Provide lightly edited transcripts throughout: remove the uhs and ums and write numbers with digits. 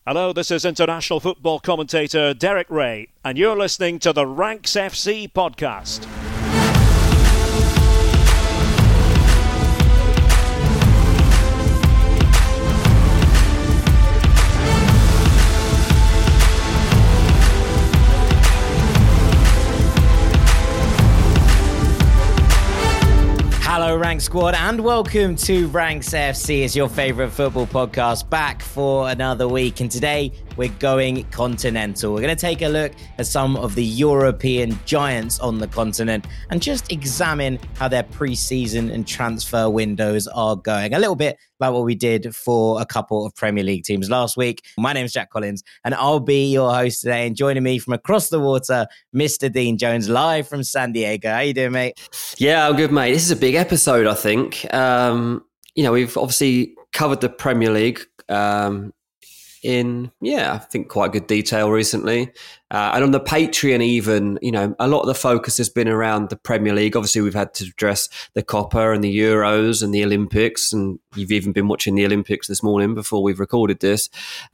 Hello, this is international football commentator Derek Ray, and you're listening to the Ranks FC podcast. Hello, Rank Squad, and welcome to Ranks FC. It's your favourite football podcast, back for another week. And today, we're going continental. We're going to take a look at some of the European giants on the continent and just examine how their pre-season and transfer windows are going. A little bit like what we did for a couple of Premier League teams last week. My name's Jack Collins, and I'll be your host today. And joining me from across the water, Mr. Dean Jones, live from San Diego. How you doing, mate? Yeah, I'm good, mate. This is a big episode, I think. We've obviously covered the Premier League I think quite good detail recently. And on the Patreon even, a lot of the focus has been around the Premier League. Obviously, we've had to address the Copa and the Euros and the Olympics. And you've even been watching the Olympics this morning before we've recorded this.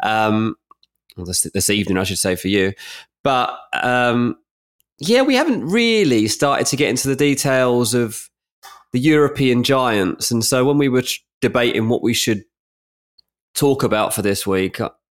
This evening, I should say, for you. But we haven't really started to get into the details of the European giants. And so when we were debating what we should talk about for this week,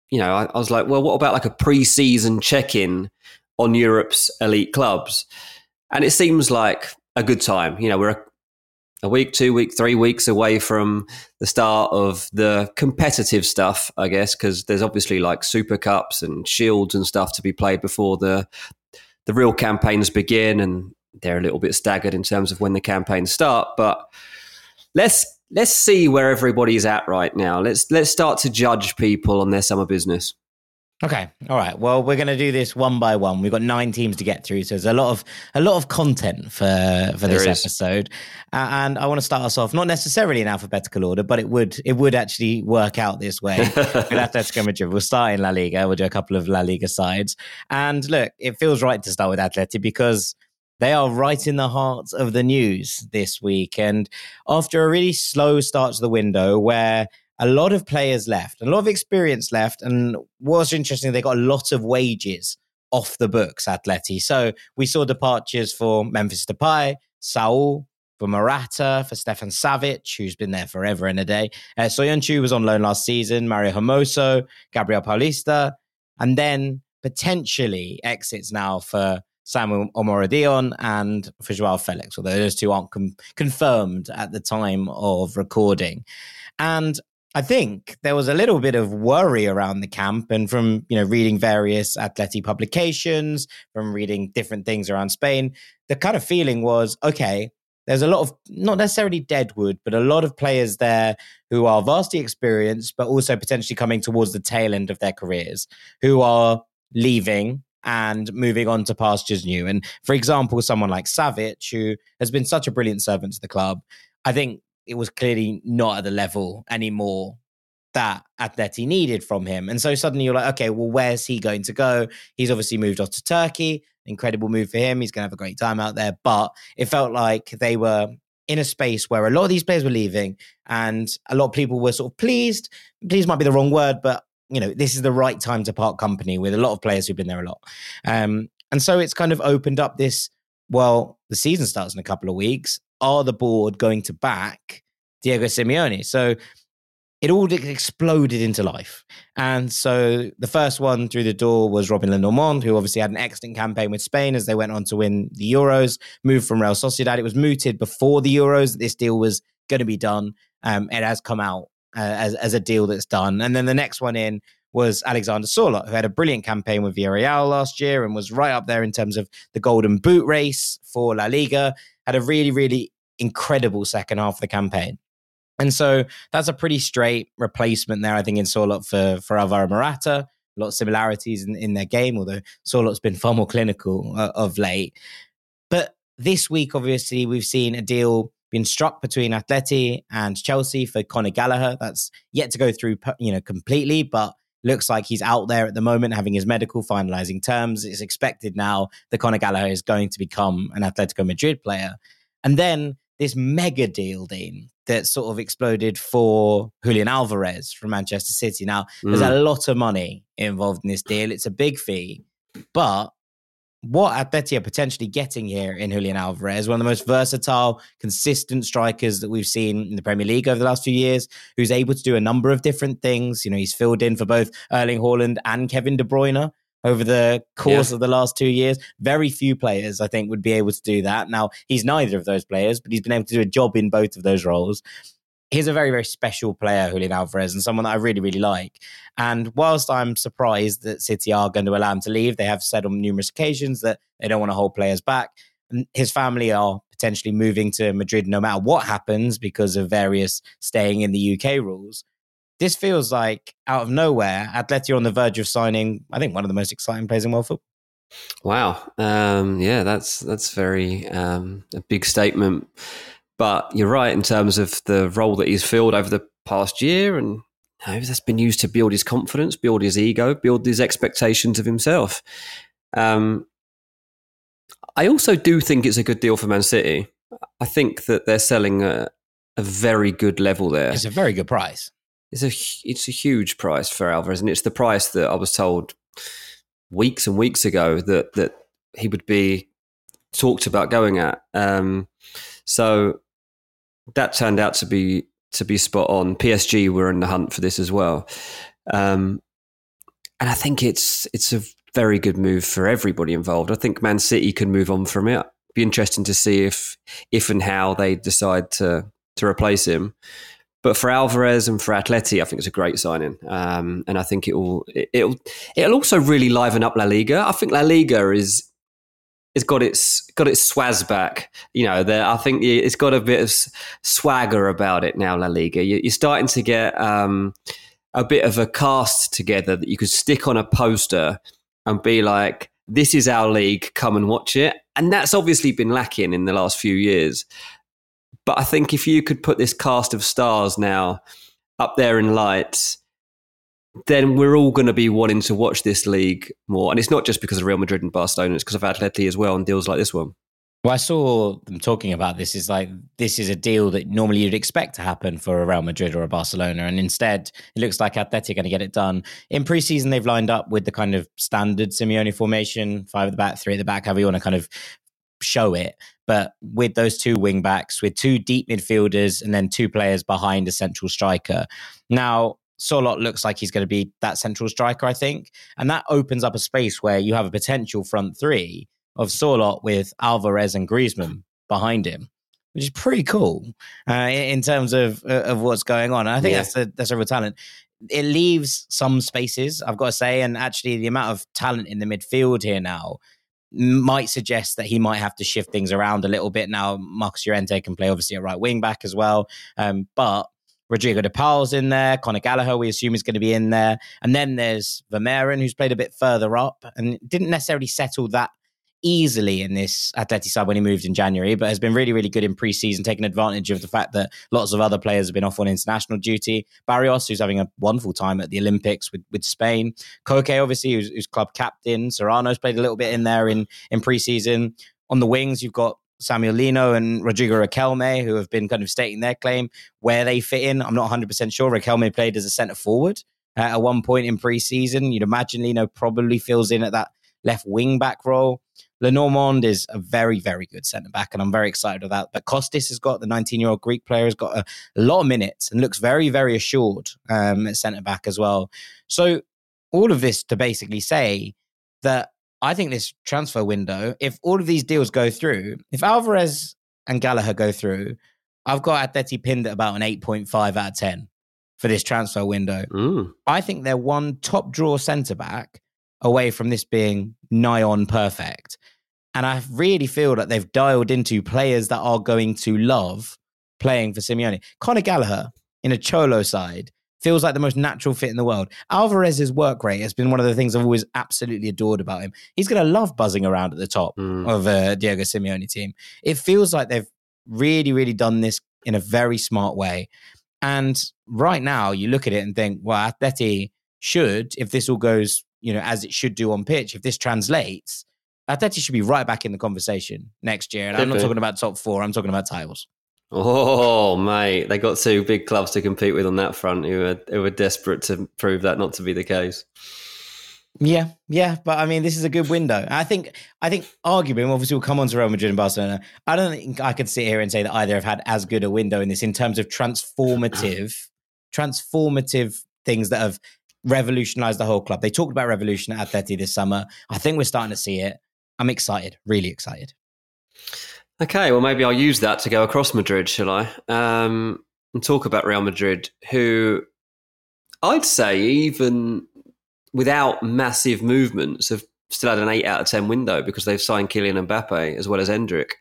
I was like, well, what about like a pre-season check-in on Europe's elite clubs? And it seems like a good time. We're a week, 2 weeks, 3 weeks away from the start of the competitive stuff, I guess, because there's obviously like Super Cups and Shields and stuff to be played before the real campaigns begin, and they're a little bit staggered in terms of when the campaigns start. But let's see where everybody's at right now. Let's start to judge people on their summer business. Okay, all right. Well, we're going to do this one by one. We've got 9 teams to get through, so there's a lot of content for this episode. And I want to start us off not necessarily in alphabetical order, but it would actually work out this way. With Atletico Madrid, we'll start in La Liga. We'll do a couple of La Liga sides. And look, it feels right to start with Atleti because they are right in the heart of the news this week. And after a really slow start to the window where a lot of players left, a lot of experience left, and what's interesting, they got a lot of wages off the books, Atleti. So we saw departures for Memphis Depay, Saul, for Morata, for Stefan Savic, who's been there forever and a day. Soyuncu was on loan last season, Mario Hermoso, Gabriel Paulista, and then potentially exits now for Samuel Omorodion and for Joao Felix, although those two aren't confirmed at the time of recording. And I think there was a little bit of worry around the camp, and from reading various Atleti publications, from reading different things around Spain, the kind of feeling was, okay, there's a lot of, not necessarily deadwood, but a lot of players there who are vastly experienced, but also potentially coming towards the tail end of their careers, who are leaving and moving on to pastures new. And for example, someone like Savic, who has been such a brilliant servant to the club, I think it was clearly not at the level anymore that Atleti needed from him. And so suddenly you're like, okay, well, where's he going to go? He's obviously moved off to Turkey. Incredible move for him. He's going to have a great time out there. But it felt like they were in a space where a lot of these players were leaving and a lot of people were sort of pleased. Pleased might be the wrong word, but this is the right time to part company with a lot of players who've been there a lot. And so it's kind of opened up this, well, the season starts in a couple of weeks. Are the board going to back Diego Simeone? So it all exploded into life. And so the first one through the door was Robin Lenormand, who obviously had an excellent campaign with Spain as they went on to win the Euros, moved from Real Sociedad. It was mooted before the Euros that this deal was going to be done. It has come out as a deal that's done. And then the next one in was Alexander Sørloth, who had a brilliant campaign with Villarreal last year and was right up there in terms of the golden boot race for La Liga, had a really, really incredible second half of the campaign. And so that's a pretty straight replacement there, I think, in Sørloth for Alvaro Morata. A lot of similarities in their game, although Sørloth's been far more clinical of late. But this week, obviously, we've seen a deal been struck between Atleti and Chelsea for Conor Gallagher. That's yet to go through, completely, but looks like he's out there at the moment having his medical, finalising terms. It's expected now that Conor Gallagher is going to become an Atletico Madrid player. And then this mega deal, Dean, that sort of exploded for Julian Alvarez from Manchester City. Now, there's a lot of money involved in this deal. It's a big fee, but what Atleti are potentially getting here in Julian Alvarez, one of the most versatile, consistent strikers that we've seen in the Premier League over the last few years, who's able to do a number of different things. You know, he's filled in for both Erling Haaland and Kevin De Bruyne over the course of the last 2 years. Very few players, I think, would be able to do that. Now, he's neither of those players, but he's been able to do a job in both of those roles. He's a very, very special player, Julian Alvarez, and someone that I really, really like. And whilst I'm surprised that City are going to allow him to leave, they have said on numerous occasions that they don't want to hold players back. And his family are potentially moving to Madrid no matter what happens because of various staying in the UK rules. This feels like, out of nowhere, Atleti are on the verge of signing, I think, one of the most exciting players in world football. Wow. That's very a big statement. But you're right in terms of the role that he's filled over the past year, and that's been used to build his confidence, build his ego, build his expectations of himself. I also do think it's a good deal for Man City. I think that they're selling a very good level there. It's a very good price. It's a huge price for Alvarez, and it's the price that I was told weeks and weeks ago that he would be talked about going at. So that turned out to be spot on. PSG were in the hunt for this as well, and I think it's a very good move for everybody involved. I think Man City can move on from it. It'd be interesting to see if and how they decide to replace him. But for Alvarez and for Atleti, I think it's a great signing, and I think it'll also really liven up La Liga. I think La Liga is. It's got its swaz back, you know. I think it's got a bit of swagger about it now. La Liga, you're starting to get a bit of a cast together that you could stick on a poster and be like, "This is our league. Come and watch it." And that's obviously been lacking in the last few years. But I think if you could put this cast of stars now up there in lights, then we're all going to be wanting to watch this league more. And it's not just because of Real Madrid and Barcelona, it's because of Atleti as well, and deals like this one. Well, I saw them talking about this. Is like, this is a deal that normally you'd expect to happen for a Real Madrid or a Barcelona. And instead, it looks like Atleti are going to get it done. In pre-season, they've lined up with the kind of standard Simeone formation, 5 at the back, 3 at the back, however you want to kind of show it. But with those 2 wing backs, with 2 deep midfielders, and then 2 players behind a central striker. Now, Sorloth looks like he's going to be that central striker, I think. And that opens up a space where you have a potential front 3 of Sorloth with Alvarez and Griezmann behind him, which is pretty cool in terms of what's going on. And I think that's a real talent. It leaves some spaces, I've got to say. And actually, the amount of talent in the midfield here now might suggest that he might have to shift things around a little bit. Now, Marcus Llorente can play, obviously, at right wing back as well. But Rodrigo de Paul's in there. Conor Gallagher, we assume, is going to be in there. And then there's Vermeeren, who's played a bit further up and didn't necessarily settle that easily in this Atleti side when he moved in January, but has been really, really good in pre-season, taking advantage of the fact that lots of other players have been off on international duty. Barrios, who's having a wonderful time at the Olympics with Spain. Koke, obviously, who's club captain. Serrano's played a little bit in there in pre-season. On the wings, you've got Samuel Lino and Rodrigo Riquelme, who have been kind of stating their claim where they fit in. I'm not 100% sure. Riquelme played as a centre forward at one point in pre-season. You'd imagine Lino probably fills in at that left wing back role. Lenormand is a very, very good centre back, and I'm very excited about that. But Kostis has got, the 19-year-old Greek player, has got a lot of minutes and looks very, very assured at centre back as well. So all of this to basically say that I think this transfer window, if all of these deals go through, if Alvarez and Gallagher go through, I've got Atleti pinned at about an 8.5 out of 10 for this transfer window. I think they're one top draw centre-back away from this being nigh on perfect. And I really feel that they've dialed into players that are going to love playing for Simeone. Conor Gallagher in a Cholo side feels like the most natural fit in the world. Alvarez's work rate has been one of the things I've always absolutely adored about him. He's going to love buzzing around at the top of Diego Simeone team. It feels like they've really, really done this in a very smart way. And right now, you look at it and think, well, Atleti should, if this all goes, as it should do on pitch, if this translates, Atleti should be right back in the conversation next year. And I'm not talking about top 4, I'm talking about titles. Oh, mate, they got two big clubs to compete with on that front who were desperate to prove that not to be the case. Yeah, but I mean, this is a good window. I think arguably, obviously, we'll come on to Real Madrid and Barcelona. I don't think I could sit here and say that either have had as good a window in this in terms of transformative things that have revolutionized the whole club. They talked about revolution at Atleti this summer. I think we're starting to see it. I'm excited, really excited. Okay, well, maybe I'll use that to go across Madrid, shall I? And talk about Real Madrid, who I'd say even without massive movements have still had an 8 out of 10 window because they've signed Kylian Mbappe as well as Endrick.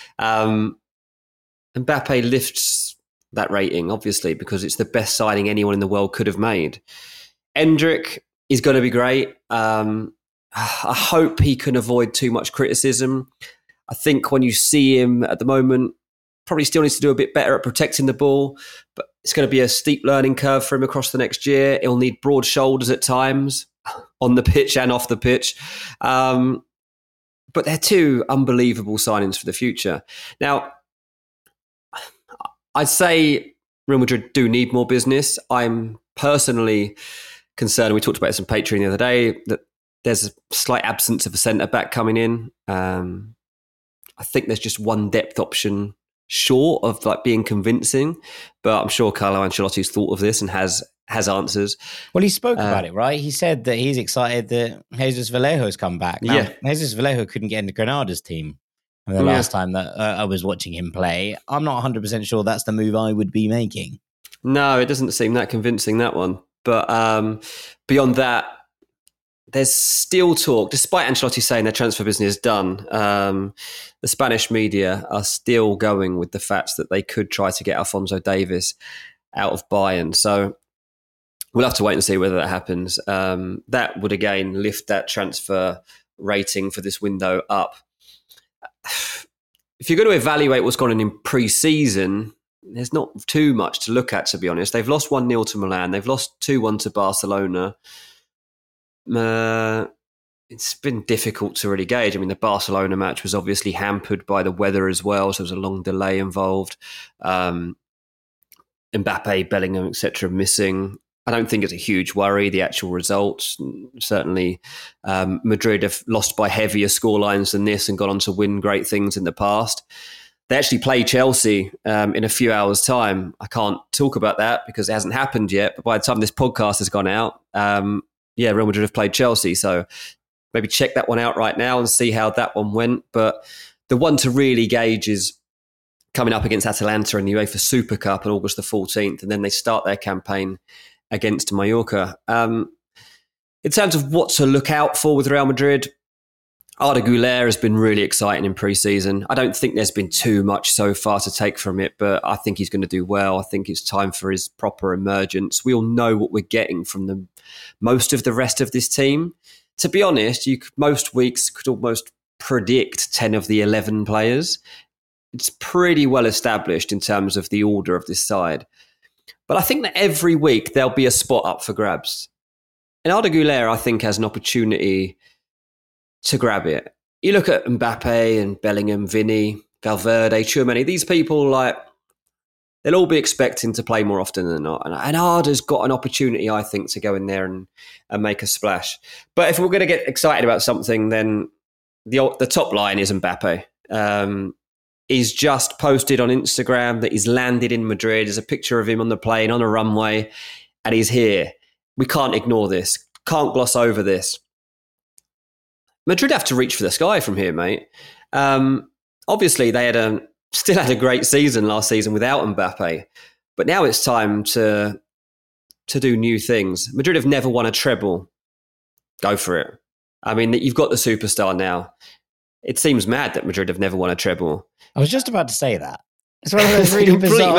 Mbappe lifts that rating, obviously, because it's the best signing anyone in the world could have made. Endrick is going to be great. I hope he can avoid too much criticism. I think when you see him at the moment, probably still needs to do a bit better at protecting the ball, but it's going to be a steep learning curve for him across the next year. He'll need broad shoulders at times on the pitch and off the pitch. But they're two unbelievable signings for the future. Now, I'd say Real Madrid do need more business. I'm personally concerned, we talked about this on Patreon the other day, that there's a slight absence of a centre-back coming in. I think there's just one depth option short of like being convincing, but I'm sure Carlo Ancelotti's thought of this and has answers. Well, he spoke about it, right? He said that he's excited that Jesus Vallejo's come back. Now, Jesus Vallejo couldn't get into Granada's team the last time that I was watching him play. I'm not 100% sure that's the move I would be making. No, it doesn't seem that convincing, that one. But beyond that, there's still talk, despite Ancelotti saying their transfer business is done, the Spanish media are still going with the fact that they could try to get Alphonso Davies out of Bayern. So we'll have to wait and see whether that happens. That would, again, lift that transfer rating for this window up. If you're going to evaluate what's gone on in pre-season, there's not too much to look at, to be honest. They've lost 1-0 to Milan. They've lost 2-1 to Barcelona. It's been difficult to really gauge. I mean, the Barcelona match was obviously hampered by the weather as well, so there was a long delay involved. Mbappe, Bellingham, etc. missing. I don't think it's a huge worry, the actual results. Certainly, Madrid have lost by heavier scorelines than this and gone on to win great things in the past. They actually play Chelsea in a few hours' time. I can't talk about that because it hasn't happened yet, but by the time this podcast has gone out, Real Madrid have played Chelsea. So maybe check that one out right now and see how that one went. But the one to really gauge is coming up against Atalanta in the UEFA Super Cup on August the 14th. And then they start their campaign against Mallorca. In terms of what to look out for with Real Madrid, Arda Güler has been really exciting in pre-season. I don't think there's been too much so far to take from it, but I think he's going to do well. I think it's time for his proper emergence. We all know what we're getting from most of the rest of this team. To be honest, most weeks could almost predict 10 of the 11 players. It's pretty well established in terms of the order of this side. But I think that every week there'll be a spot up for grabs. And Arda Güler, I think, has an opportunity to grab it. You look at Mbappe and Bellingham, Vinny, Valverde, Tchouaméni, these people, they'll all be expecting to play more often than not. And Arda's got an opportunity, I think, to go in there and make a splash. But if we're going to get excited about something, then the top line is Mbappe. He's just posted on Instagram that he's landed in Madrid. There's a picture of him on the plane, on a runway, and he's here. We can't ignore this. Can't gloss over this. Madrid have to reach for the sky from here, mate. Obviously, they still had a great season last season without Mbappe, but now it's time to do new things. Madrid have never won a treble. Go for it. I mean, you've got the superstar now. It seems mad that Madrid have never won a treble. I was just about to say that. It's one of those really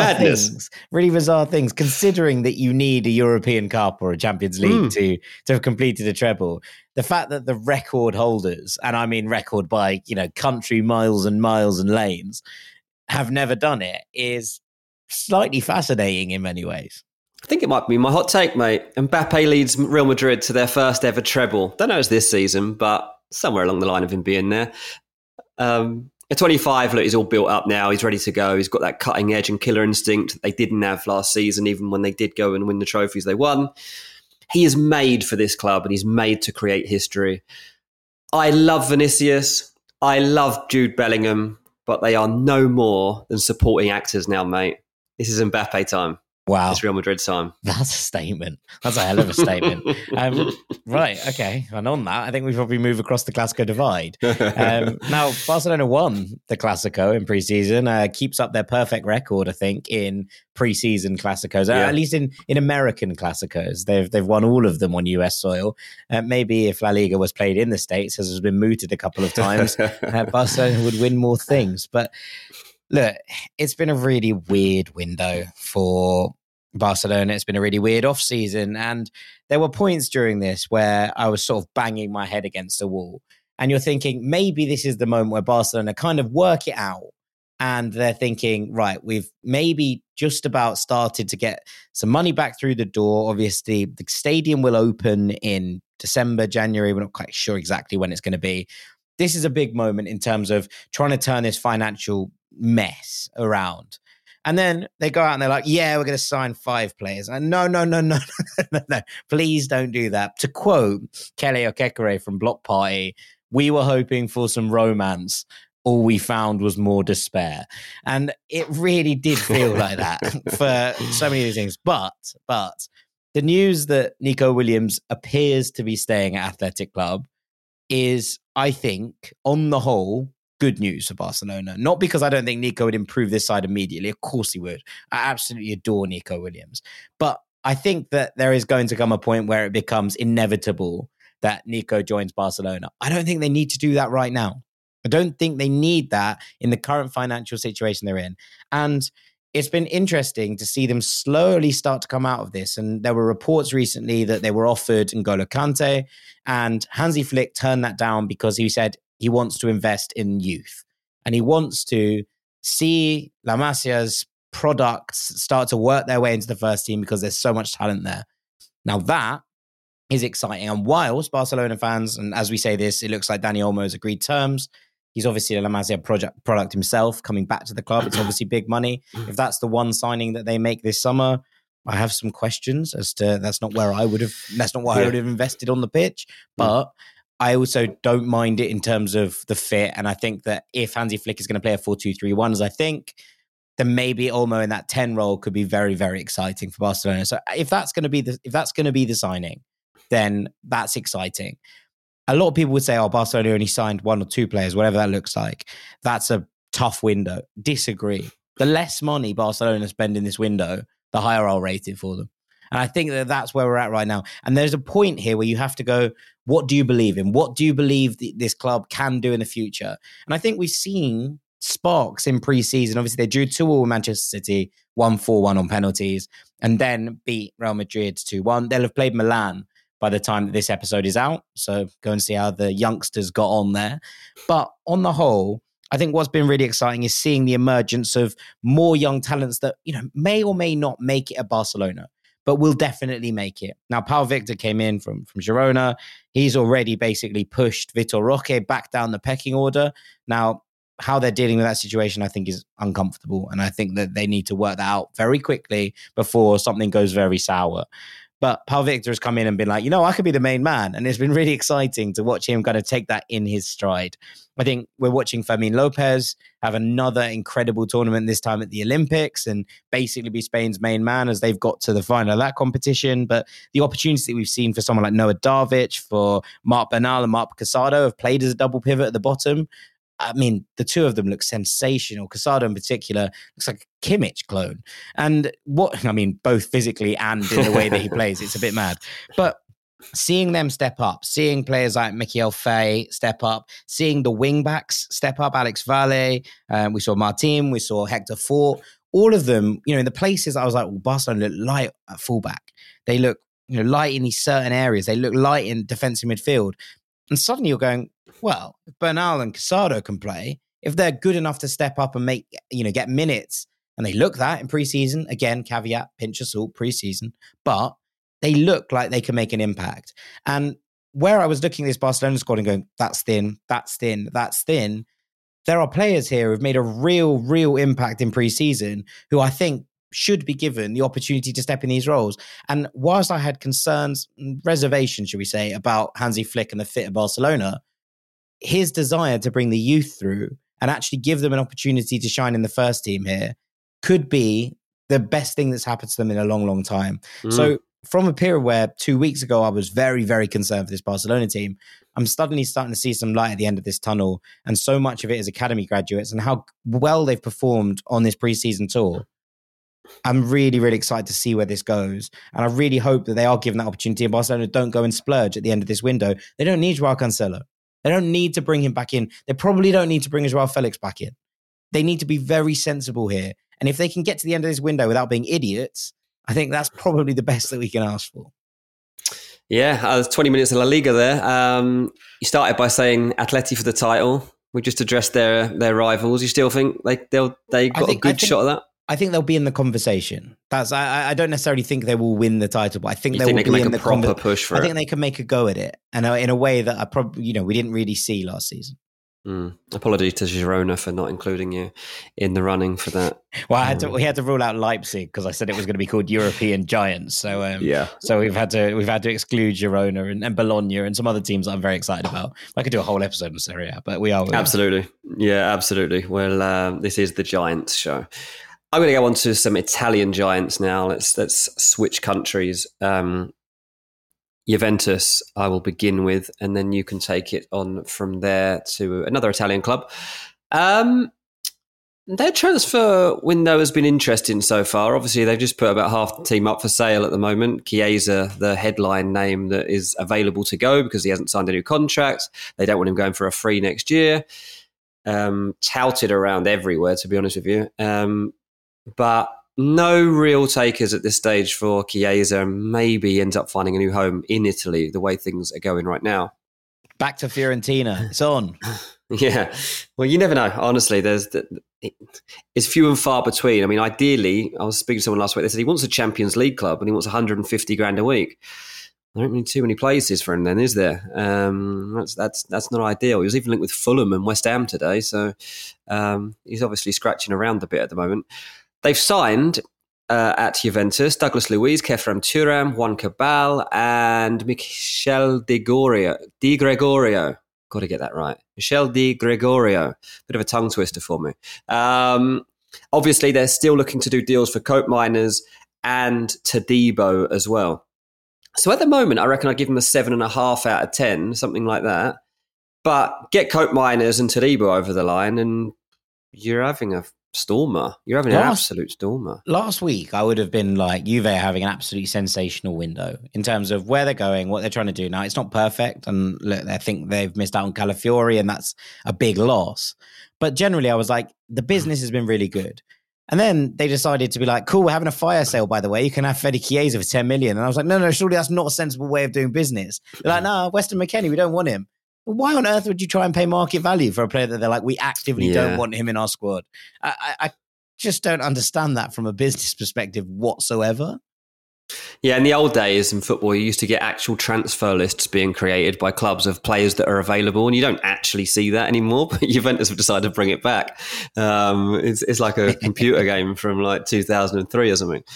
bizarre things, considering that you need a European Cup or a Champions League to have completed a treble. The fact that the record holders, and I mean record by, country miles and miles and lanes, have never done it is slightly fascinating in many ways. I think it might be my hot take, mate. Mbappe leads Real Madrid to their first ever treble. Don't know it's this season, but somewhere along the line of him being there. At 25, look, he's all built up now. He's ready to go. He's got that cutting edge and killer instinct that they didn't have last season, even when they did go and win the trophies they won. He is made for this club and he's made to create history. I love Vinicius. I love Jude Bellingham, but they are no more than supporting actors now, mate. This is Mbappe time. Wow. It's Real Madrid time. That's a statement. That's a hell of a statement. Right, okay. And on that, I think we probably move across the Clásico divide. Now, Barcelona won the Clásico in pre-season, keeps up their perfect record, I think, in pre-season Clásicos, at least in American Clásicos. They've won all of them on US soil. Maybe if La Liga was played in the States, as has been mooted a couple of times, Barcelona would win more things. But look, it's been a really weird window for Barcelona. It's been a really weird off-season. And there were points during this where I was sort of banging my head against a wall. And you're thinking, maybe this is the moment where Barcelona kind of work it out. And they're thinking, right, we've maybe just about started to get some money back through the door. Obviously, the stadium will open in December, January. We're not quite sure exactly when it's going to be. This is a big moment in terms of trying to turn this financial mess around. And then they go out and they're like, yeah, we're going to sign 5 players. And no, please don't do that. To quote Kelly Okekere from Block Party, we were hoping for some romance. All we found was more despair. And it really did feel like that for so many of these things. But the news that Nico Williams appears to be staying at Athletic Club is, I think, on the whole, good news for Barcelona. Not because I don't think Nico would improve this side immediately. Of course he would. I absolutely adore Nico Williams. But I think that there is going to come a point where it becomes inevitable that Nico joins Barcelona. I don't think they need to do that right now. I don't think they need that in the current financial situation they're in. And it's been interesting to see them slowly start to come out of this. And there were reports recently that they were offered N'Golo Kante, and Hansi Flick turned that down because he said he wants to invest in youth. And he wants to see La Masia's products start to work their way into the first team because there's so much talent there. Now that is exciting. And whilst Barcelona fans, and as we say this, it looks like Dani Olmo has agreed terms. He's obviously a La Masia product himself coming back to the club. It's obviously big money. If that's the one signing that they make this summer, I have some questions as to that's not what I would have invested on the pitch. But I also don't mind it in terms of the fit. And I think that if Hansi Flick is going to play a 4-2-3-1, as I think, then maybe Olmo in that 10 role could be very, very exciting for Barcelona. So if that's going to be the signing, then that's exciting. A lot of people would say, oh, Barcelona only signed 1 or 2 players, whatever that looks like. That's a tough window. Disagree. The less money Barcelona spend in this window, the higher I'll rate it for them. And I think that that's where we're at right now. And there's a point here where you have to go, what do you believe in? What do you believe this club can do in the future? And I think we've seen sparks in pre-season. Obviously, they drew 2-2 with Manchester City, 1-4-1 on penalties, and then beat Real Madrid 2-1. They'll have played Milan by the time that this episode is out. So go and see how the youngsters got on there. But on the whole, I think what's been really exciting is seeing the emergence of more young talents that, may or may not make it at Barcelona, but will definitely make it. Now, Pau Victor came in from Girona. He's already basically pushed Vitor Roque back down the pecking order. Now, how they're dealing with that situation, I think, is uncomfortable. And I think that they need to work that out very quickly before something goes very sour. But Pau Victor has come in and been like, I could be the main man. And it's been really exciting to watch him kind of take that in his stride. I think we're watching Fermin Lopez have another incredible tournament, this time at the Olympics, and basically be Spain's main man as they've got to the final of that competition. But the opportunities that we've seen for someone like Noah Darvic, for Marc Bernal and Marc Casado have played as a double pivot at the bottom. I mean, the two of them look sensational. Casado in particular looks like a Kimmich clone. And both physically and in the way that he plays, it's a bit mad. But seeing them step up, seeing players like Michael Fay step up, seeing the wingbacks step up, Alex Valle, we saw Martin, we saw Hector Fort, all of them, in the places I was like, well, Barcelona look light at fullback. They look, light in these certain areas. They look light in defensive midfield. And suddenly you're going, well, if Bernal and Casado can play, if they're good enough to step up and make, get minutes, and they look that in preseason, again, caveat, pinch of salt, preseason, but they look like they can make an impact. And where I was looking at this Barcelona squad and going, that's thin, there are players here who've made a real impact in pre-season who I think should be given the opportunity to step in these roles. And whilst I had concerns, reservations, should we say, about Hansi Flick and the fit of Barcelona, his desire to bring the youth through and actually give them an opportunity to shine in the first team here could be the best thing that's happened to them in a long time. So from a period where 2 weeks ago I was very concerned for this Barcelona team, I'm suddenly starting to see some light at the end of this tunnel. And so much of it is academy graduates and how well they've performed on this preseason tour. I'm really excited to see where this goes. And I really hope that they are given that opportunity and Barcelona don't go and splurge at the end of this window. They don't need Joao Cancelo. They don't need to bring him back in. They probably don't need to bring Joao Felix back in. They need to be very sensible here. And if they can get to the end of this window without being idiots, I think that's probably the best that we can ask for. Yeah, 20 minutes of La Liga there. You started by saying Atleti for the title. We just addressed their rivals. You still think they got a good shot at that? I think they'll be in the conversation. I don't necessarily think they will win the title, but I think they can make a proper push for it. I think they can make a go at it, and in a way that I probably we didn't really see last season. Apologies to Girona for not including you in the running for that. Well, we had to rule out Leipzig because I said it was going to be called European Giants. So so we've had to exclude Girona and Bologna and some other teams that I'm very excited about. I could do a whole episode on Serie A, but we are absolutely. Yeah, absolutely. Well, this is the Giants show. I'm going to go on to some Italian giants now. Let's switch countries. Juventus, I will begin with, and then you can take it on from there to another Italian club. Their transfer window has been interesting so far. Obviously, they've just put about half the team up for sale at the moment. Chiesa, the headline name that is available to go because he hasn't signed a new contract. They don't want him going for a free next year. Touted around everywhere, to be honest with you. But no real takers at this stage for Chiesa, and maybe ends up finding a new home in Italy, the way things are going right now. Back to Fiorentina. It's on. Yeah. Well, you never know. Honestly, it's few and far between. I mean, ideally, I was speaking to someone last week. They said he wants a Champions League club and he wants 150 grand a week. There aren't really too many places for him then, is there? That's not ideal. He was even linked with Fulham and West Ham today, so he's obviously scratching around a bit at the moment. They've signed at Juventus Douglas Luiz, Khéphren Thuram, Juan Cabal, and Michel Di Gregorio. Got to get that right. Michel Di Gregorio. Bit of a tongue twister for me. Obviously, they're still looking to do deals for Koopmeiners and Todibo as well. So at the moment, I reckon I'd give them a 7.5 out of 10, something like that. But get Koopmeiners and Todibo over the line and you're having a stormer. You're having an absolute stormer. Last week, I would have been like, Juve are having an absolutely sensational window in terms of where they're going, what they're trying to do. Now, it's not perfect, and look, I think they've missed out on Calafiori, and that's a big loss. But generally, I was like, the business has been really good. And then they decided to be like, cool, we're having a fire sale, by the way. You can have Fede Chiesa for 10 million. And I was like, no, surely that's not a sensible way of doing business. They're like, no, Weston McKennie, we don't want him. Why on earth would you try and pay market value for a player that they're like, we actively don't want him in our squad? I just don't understand that from a business perspective whatsoever. Yeah, in the old days in football, you used to get actual transfer lists being created by clubs of players that are available, and you don't actually see that anymore, but Juventus have decided to bring it back. It's like a computer game from like 2003 or something.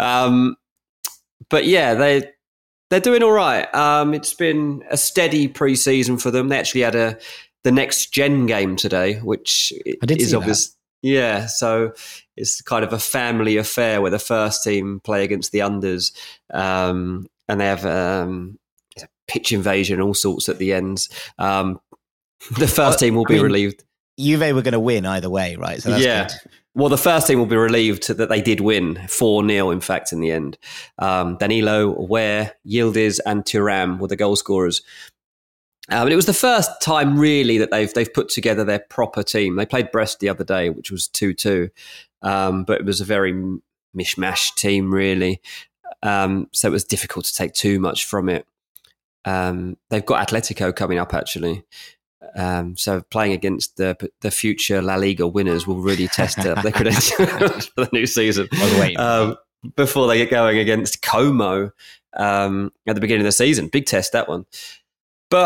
But yeah, they're doing all right. It's been a steady pre-season for them. They actually had the next gen game today, which is obvious. Yeah, so it's kind of a family affair where the first team play against the unders, and they have pitch invasion, all sorts at the ends. The first team will be relieved. Juve were going to win either way, right? So that's good. Well, the first team will be relieved that they did win 4-0, in fact, in the end. Danilo, Ware, Yildiz and Thuram were the goal scorers. But it was the first time, really, that they've put together their proper team. They played Brest the other day, which was 2-2. But it was a very mishmash team, really. So it was difficult to take too much from it. They've got Atletico coming up, actually. So playing against the future La Liga winners will really test their credentials for the new season. Before they get going against Como at the beginning of the season. Big test, that one. But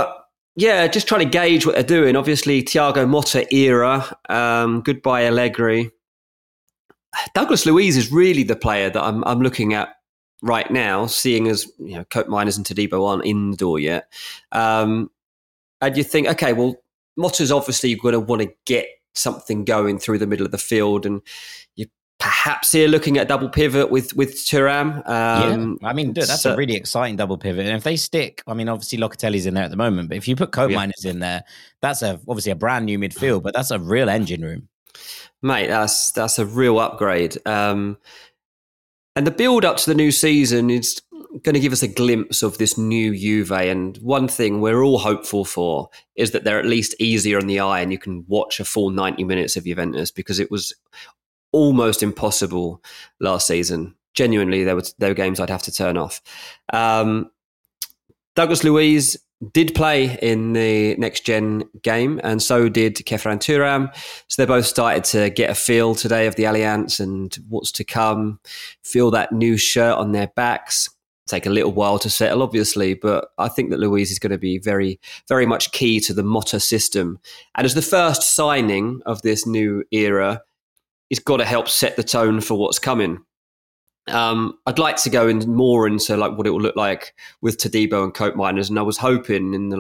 Yeah, just trying to gauge what they're doing. Obviously, Thiago Motta era, goodbye Allegri. Douglas Luiz is really the player that I'm looking at right now, seeing as Koopmeiners and Todibo aren't in the door yet. And you think, okay, well, Motta's obviously going to want to get something going through the middle of the field, and you perhaps here looking at double pivot with Thuram. I mean, dude, that's a really exciting double pivot. And if they stick, I mean, obviously Locatelli's in there at the moment, but if you put Koopmeiners in there, that's obviously a brand new midfield, but that's a real engine room. Mate, that's a real upgrade. And the build up to the new season is going to give us a glimpse of this new Juve. And one thing we're all hopeful for is that they're at least easier on the eye and you can watch a full 90 minutes of Juventus, because it was almost impossible last season. Genuinely, there were games I'd have to turn off. Douglas Luiz did play in the next gen game, and so did Khéphren Thuram. So they both started to get a feel today of the Allianz and what's to come, feel that new shirt on their backs. Take a little while to settle, obviously, but I think that Luiz is going to be very, very much key to the Motta system. And as the first signing of this new era, he's got to help set the tone for what's coming. I'd like to go in more into like what it will look like with Todibo and Koopmeiners, and I was hoping in the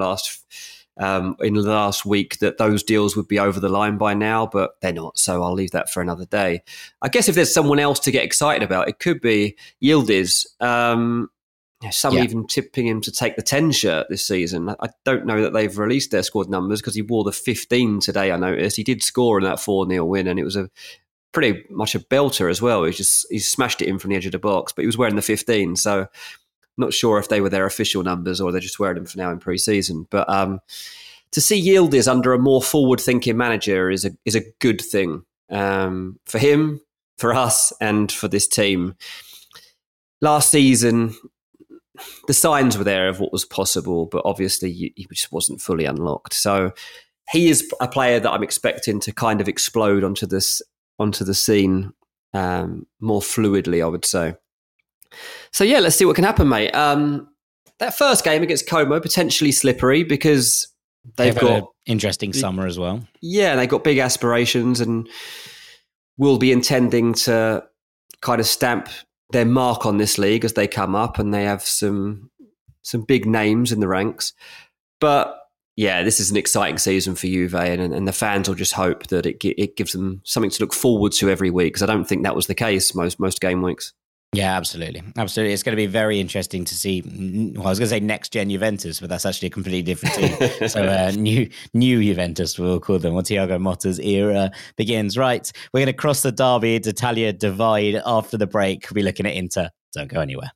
last week that those deals would be over the line by now, but they're not. So I'll leave that for another day. I guess if there's someone else to get excited about, it could be Yildiz. Even tipping him to take the 10 shirt this season. I don't know that they've released their squad numbers because he wore the 15 today. I noticed he did score in that 4-0 win, and it was pretty much a belter as well. He smashed it in from the edge of the box, but he was wearing the 15. So not sure if they were their official numbers or they're just wearing them for now in pre-season. But to see Yildiz under a more forward-thinking manager is a good thing for him, for us, and for this team. Last season, the signs were there of what was possible, but obviously he just wasn't fully unlocked. So he is a player that I'm expecting to kind of explode onto the scene more fluidly, I would say. So yeah, let's see what can happen, mate. That first game against Como, potentially slippery because they've got an interesting summer as well. Yeah, they've got big aspirations and will be intending to kind of stamp their mark on this league as they come up, and they have some big names in the ranks. But yeah, this is an exciting season for Juve, and the fans will just hope that it gives them something to look forward to every week, because I don't think that was the case most game weeks. Yeah, absolutely. Absolutely. It's going to be very interesting to see. Well, I was going to say next gen Juventus, but that's actually a completely different team. So new Juventus, we'll call them. Well, Thiago Motta's era begins. Right. We're going to cross the Derby d'Italia divide after the break. We'll be looking at Inter. Don't go anywhere.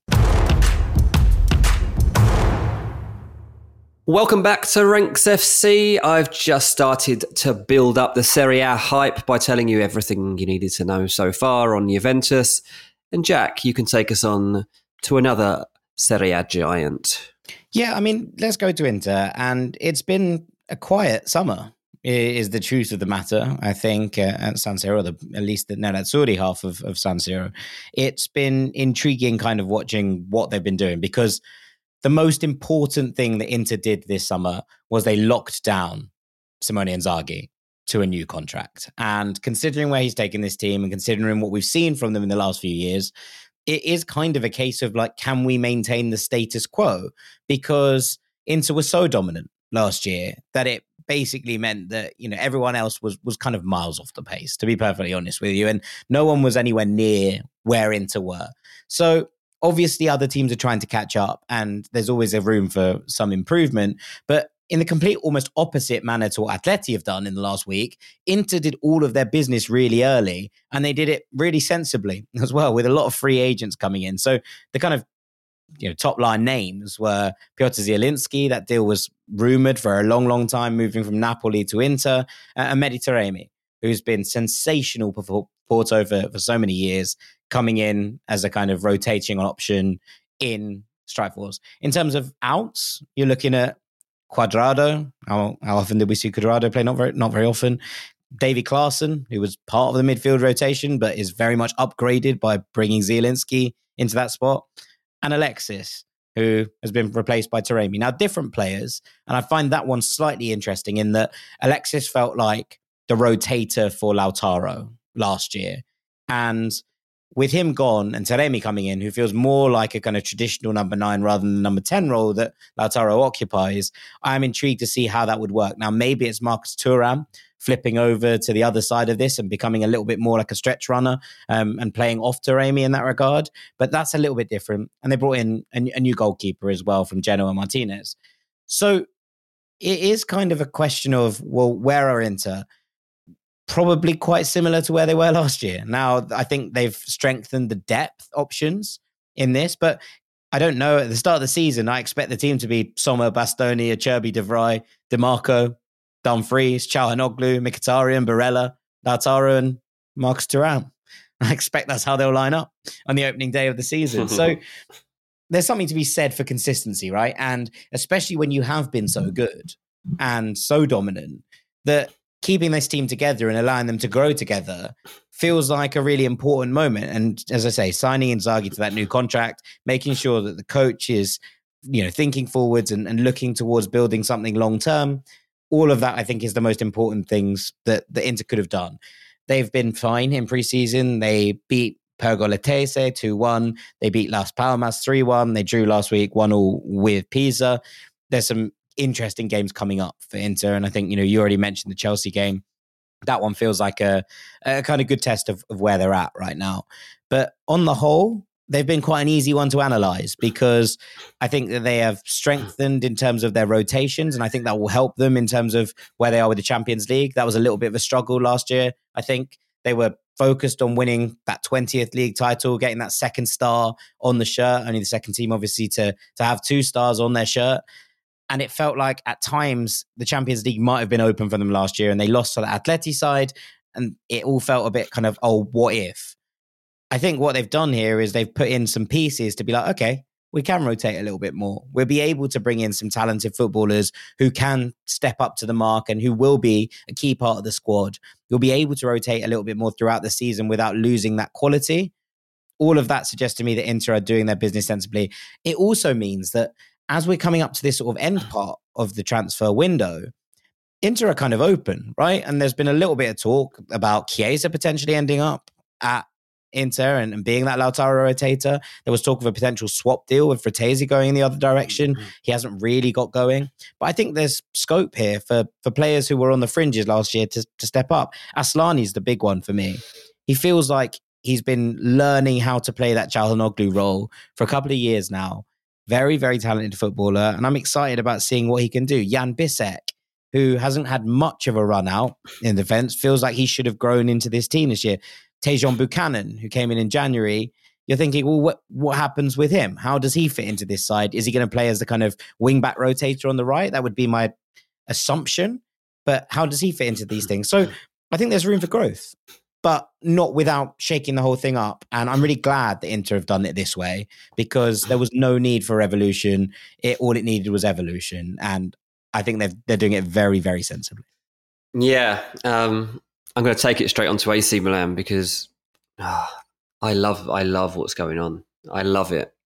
Welcome back to Ranks FC. I've just started to build up the Serie A hype by telling you everything you needed to know so far on Juventus. And Jack, you can take us on to another Serie A giant. Yeah, I mean, let's go to Inter. And it's been a quiet summer, is the truth of the matter, I think, at San Siro, at least the Nerazzurri half of San Siro. It's been intriguing kind of watching what they've been doing, because the most important thing that Inter did this summer was they locked down Simone Inzaghi to a new contract. And considering where he's taken this team and considering what we've seen from them in the last few years, it is kind of a case of like, can we maintain the status quo? Because Inter was so dominant last year that it basically meant that, everyone else was kind of miles off the pace, to be perfectly honest with you. And no one was anywhere near where Inter were. So obviously other teams are trying to catch up, and there's always a room for some improvement. But in the complete almost opposite manner to what Atleti have done in the last week, Inter did all of their business really early, and they did it really sensibly as well, with a lot of free agents coming in. So the kind of top line names were Piotr Zielinski. That deal was rumoured for a long, long time, moving from Napoli to Inter, and Mehdi Taremi, who's been sensational for Porto for so many years, coming in as a kind of rotating option in Strikeforce. In terms of outs, you're looking at Cuadrado. How often did we see Cuadrado play? Not very often. Davy Klaassen, who was part of the midfield rotation, but is very much upgraded by bringing Zielinski into that spot. And Alexis, who has been replaced by Taremi. Now, different players, and I find that one slightly interesting in that Alexis felt like the rotator for Lautaro last year. And with him gone and Taremi coming in, who feels more like a kind of traditional number 9 rather than the number 10 role that Lautaro occupies, I'm intrigued to see how that would work. Now, maybe it's Marcus Thuram flipping over to the other side of this and becoming a little bit more like a stretch runner and playing off Taremi in that regard. But that's a little bit different. And they brought in a new goalkeeper as well from Genoa, Martinez. So it is kind of a question of, well, where are Inter? Probably quite similar to where they were last year. Now, I think they've strengthened the depth options in this, but I don't know. At the start of the season, I expect the team to be Sommer, Bastoni, Acerbi, De Vrij, DeMarco, Dumfries, Çalhanoğlu, Mkhitaryan, Barella, Lautaro, and Marcus Thuram. I expect that's how they'll line up on the opening day of the season. So there's something to be said for consistency, right? And especially when you have been so good and so dominant, that keeping this team together and allowing them to grow together feels like a really important moment. And as I say, signing Inzaghi to that new contract, making sure that the coach is, thinking forwards and looking towards building something long term. All of that, I think, is the most important things that the Inter could have done. They've been fine in preseason. They beat Pergoletese 2-1. They beat Las Palmas 3-1. They drew last week 1-1 with Pisa. There's some interesting games coming up for Inter. And I think, you already mentioned the Chelsea game. That one feels like a kind of good test of where they're at right now. But on the whole, they've been quite an easy one to analyze because I think that they have strengthened in terms of their rotations. And I think that will help them in terms of where they are with the Champions League. That was a little bit of a struggle last year. I think they were focused on winning that 20th league title, getting that second star on the shirt. Only the second team, obviously, to have 2 stars on their shirt. And it felt like at times the Champions League might have been open for them last year and they lost to the Atleti side. And it all felt a bit kind of, oh, what if? I think what they've done here is they've put in some pieces to be like, okay, we can rotate a little bit more. We'll be able to bring in some talented footballers who can step up to the mark and who will be a key part of the squad. You'll be able to rotate a little bit more throughout the season without losing that quality. All of that suggests to me that Inter are doing their business sensibly. It also means that as we're coming up to this sort of end part of the transfer window, Inter are kind of open, right? And there's been a little bit of talk about Chiesa potentially ending up at Inter and being that Lautaro rotator. There was talk of a potential swap deal with Fratesi going in the other direction. He hasn't really got going. But I think there's scope here for players who were on the fringes last year to step up. Aslani's the big one for me. He feels like he's been learning how to play that Çalhanoğlu role for a couple of years now. Very, very talented footballer. And I'm excited about seeing what he can do. Jan Bisek, who hasn't had much of a run out in defense, feels like he should have grown into this team this year. Tejan Buchanan, who came in January, you're thinking, well, what happens with him? How does he fit into this side? Is he going to play as the kind of wing-back rotator on the right? That would be my assumption. But how does he fit into these things? So I think there's room for growth, but not without shaking the whole thing up. And I'm really glad that Inter have done it this way because there was no need for revolution. All it needed was evolution. And I think they're doing it very, very sensibly. Yeah. I'm going to take it straight onto AC Milan because I love what's going on. I love it.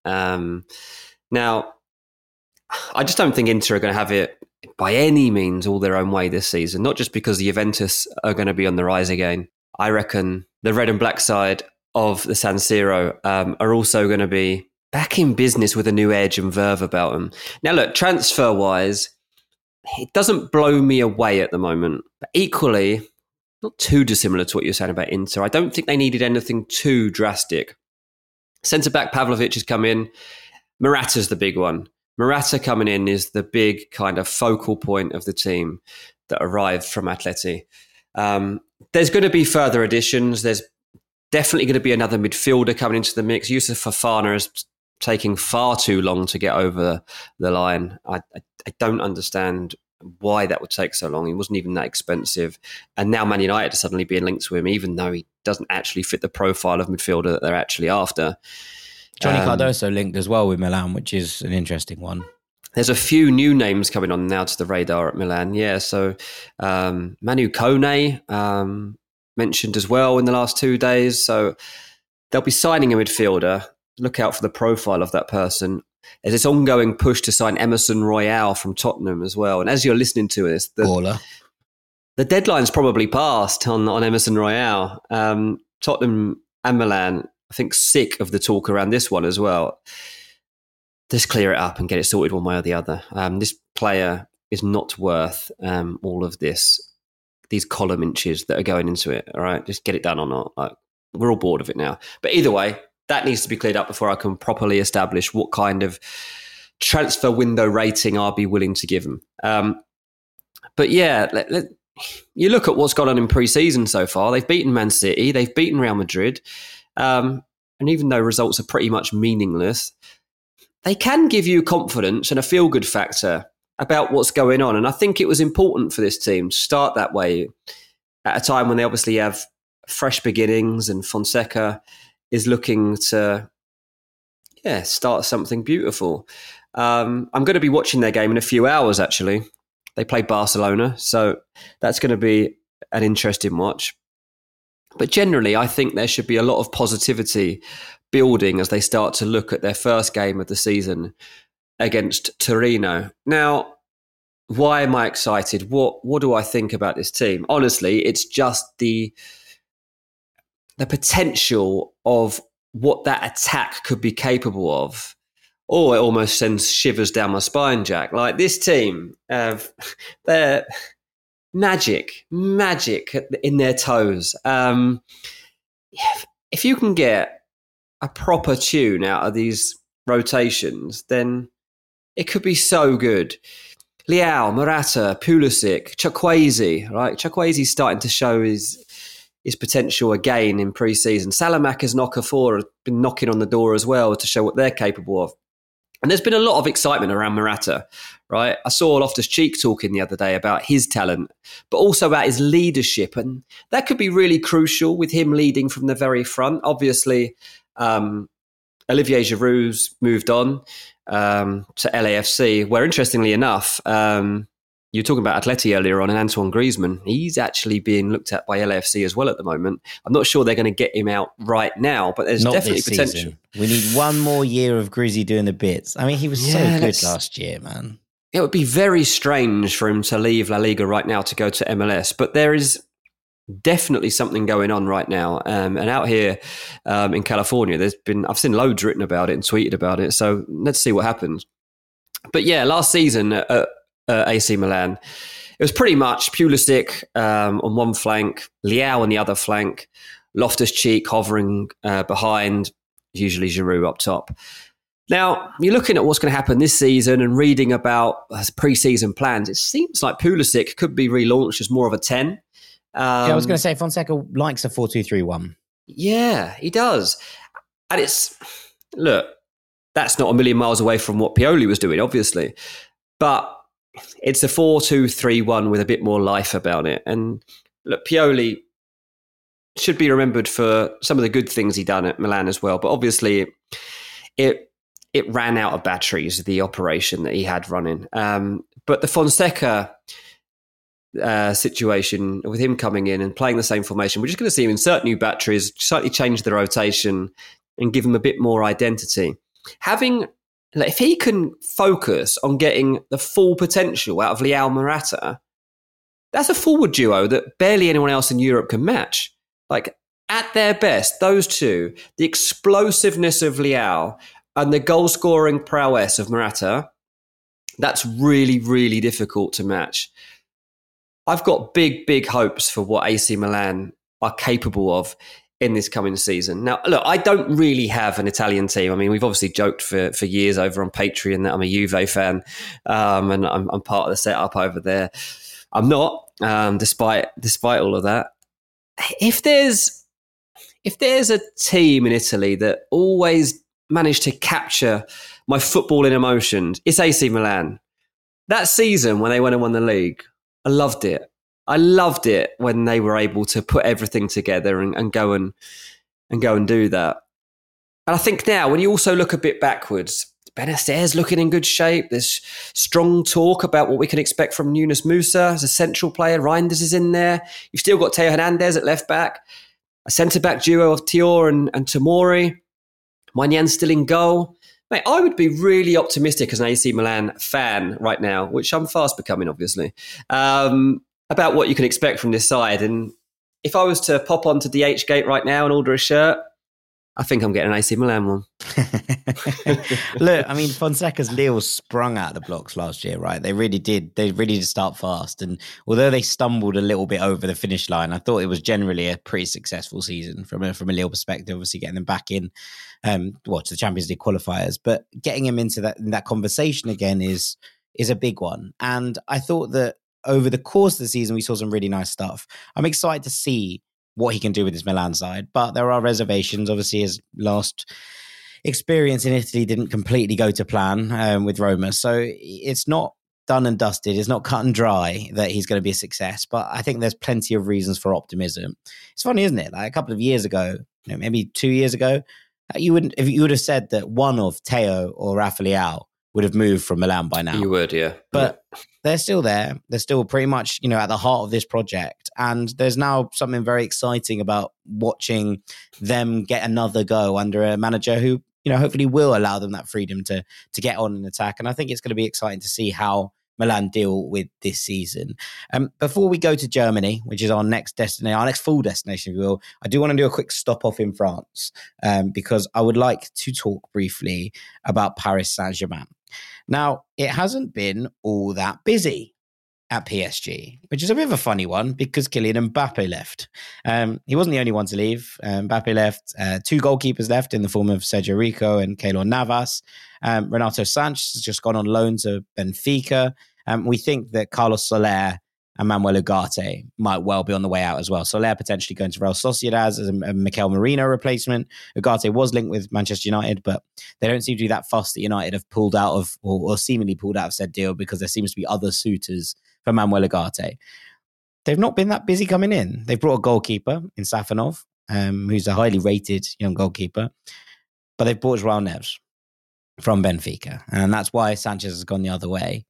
Now, I just don't think Inter are going to have it by any means all their own way this season, not just because the Juventus are going to be on the rise again. I reckon the red and black side of the San Siro are also going to be back in business with a new edge and verve about them. Now, look, transfer-wise, it doesn't blow me away at the moment, but equally, not too dissimilar to what you're saying about Inter. I don't think they needed anything too drastic. Centre-back Pavlovic has come in. Morata's the big one. Morata coming in is the big kind of focal point of the team that arrived from Atleti. There's going to be further additions. There's definitely going to be another midfielder coming into the mix. Yusuf Fofana is taking far too long to get over the line. I don't understand why that would take so long. He wasn't even that expensive. And now Man United are suddenly being linked to him, even though he doesn't actually fit the profile of midfielder that they're actually after. Johnny Cardoso linked as well with Milan, which is an interesting one. There's a few new names coming on now to the radar at Milan. Yeah, so Manu Kone mentioned as well in the last 2 days. So they'll be signing a midfielder. Look out for the profile of that person. there's this ongoing push to sign Emerson Royale from Tottenham as well. And as you're listening to this, the deadline's probably passed on Emerson Royale. Tottenham and Milan, I think, sick of the talk around this one as well. Just clear it up and get it sorted one way or the other. This player is not worth all of these column inches that are going into it. All right, just get it done or not. Like, we're all bored of it now. But either way, that needs to be cleared up before I can properly establish what kind of transfer window rating I'll be willing to give them. But yeah, you look at what's gone on in pre-season so far. They've beaten Man City, they've beaten Real Madrid, and even though results are pretty much meaningless, they can give you confidence and a feel-good factor about what's going on. And I think it was important for this team to start that way at a time when they obviously have fresh beginnings and Fonseca is looking to start something beautiful. I'm going to be watching their game in a few hours, actually. They play Barcelona, so that's going to be an interesting watch. But generally, I think there should be a lot of positivity building as they start to look at their first game of the season against Torino. Now, why am I excited? What do I think about this team? Honestly, it's just the potential of what that attack could be capable of. Oh, it almost sends shivers down my spine, Jack. Like, this team, they're magic in their toes. If you can get a proper tune out of these rotations, then it could be so good. Leao, Morata, Pulisic, Chukwueze, right? Chukwueze's starting to show his potential again in pre-season. Salamakas and Okafor have been knocking on the door as well to show what they're capable of. And there's been a lot of excitement around Morata, right? I saw Loftus-Cheek talking the other day about his talent, but also about his leadership. And that could be really crucial with him leading from the very front. Obviously, Olivier Giroud's moved on to LAFC, where, interestingly enough, you were talking about Atleti earlier on, and Antoine Griezmann, he's actually being looked at by LAFC as well at the moment. I'm not sure they're going to get him out right now, but there's definitely potential. We need one more year of Grizzy doing the bits. I mean, he was so good last year, man. It would be very strange for him to leave La Liga right now to go to MLS, but there is definitely something going on right now. And out here in California, I've seen loads written about it and tweeted about it. So let's see what happens. But yeah, last season at AC Milan, it was pretty much Pulisic on one flank, Leao on the other flank, Loftus-Cheek hovering behind, usually Giroud up top. Now, you're looking at what's going to happen this season and reading about pre-season plans. It seems like Pulisic could be relaunched as more of a 10. I was going to say Fonseca likes a 4-2-3-1. Yeah, he does. And that's not a million miles away from what Pioli was doing, obviously. But it's a 4-2-3-1 with a bit more life about it. And look, Pioli should be remembered for some of the good things he done at Milan as well. But obviously, it ran out of batteries, the operation that he had running. But the Fonseca situation with him coming in and playing the same formation, we're just going to see him insert new batteries, slightly change the rotation and give him a bit more identity. If he can focus on getting the full potential out of Leao Morata, that's a forward duo that barely anyone else in Europe can match. Like, at their best, those two, the explosiveness of Leao and the goal-scoring prowess of Morata, that's really, really difficult to match. I've got big, big hopes for what AC Milan are capable of in this coming season. Now, look, I don't really have an Italian team. I mean, we've obviously joked for years over on Patreon that I'm a Juve fan, and I'm part of the setup over there. I'm not, despite all of that. If there's a team in Italy that always managed to capture my footballing emotions, it's AC Milan. That season when they went and won the league, I loved it. I loved it when they were able to put everything together and go and do that. And I think now, when you also look a bit backwards, Benacer's looking in good shape. There's strong talk about what we can expect from Yunus Musa as a central player. Reinders is in there. You've still got Theo Hernandez at left back, a centre back duo of Tior and Tomori. Maignan still in goal. Mate, I would be really optimistic as an AC Milan fan right now, which I'm fast becoming, obviously, about what you can expect from this side. And if I was to pop onto DHgate right now and order a shirt, I think I'm getting an AC Milan one. Look, I mean, Fonseca's Lille sprung out of the blocks last year, right? They really did. They really did start fast. And although they stumbled a little bit over the finish line, I thought it was generally a pretty successful season from a Lille perspective, obviously getting them back in to the Champions League qualifiers. But getting him into that conversation again is a big one. And I thought that over the course of the season, we saw some really nice stuff. I'm excited to see what he can do with his Milan side, but there are reservations. Obviously, his last experience in Italy didn't completely go to plan with Roma, so it's not done and dusted. It's not cut and dry that he's going to be a success, but I think there's plenty of reasons for optimism. It's funny, isn't it? Like a couple of years ago, maybe 2 years ago, if you would have said that one of Theo or Rafa Leão would have moved from Milan by now. You would, yeah. But they're still there. They're still pretty much, at the heart of this project. And there's now something very exciting about watching them get another go under a manager who, hopefully will allow them that freedom to get on and attack. And I think it's going to be exciting to see how Milan deal with this season. Before we go to Germany, which is our next destination, our next full destination, if you will, I do want to do a quick stop off in France because I would like to talk briefly about Paris Saint-Germain. Now, it hasn't been all that busy at PSG, which is a bit of a funny one because Kylian Mbappe left. He wasn't the only one to leave. Mbappe left. 2 goalkeepers left in the form of Sergio Rico and Keylor Navas. Renato Sanches has just gone on loan to Benfica. We think that Carlos Soler and Manuel Ugarte might well be on the way out as well. Soler potentially going to Real Sociedad as a Mikel Merino replacement. Ugarte was linked with Manchester United, but they don't seem to be that fussed that United have pulled out of, or seemingly pulled out of said deal because there seems to be other suitors for Manuel Ugarte. They've not been that busy coming in. They've brought a goalkeeper in Safonov, who's a highly rated young goalkeeper, but they've brought João Neves from Benfica, and that's why Sanchez has gone the other way.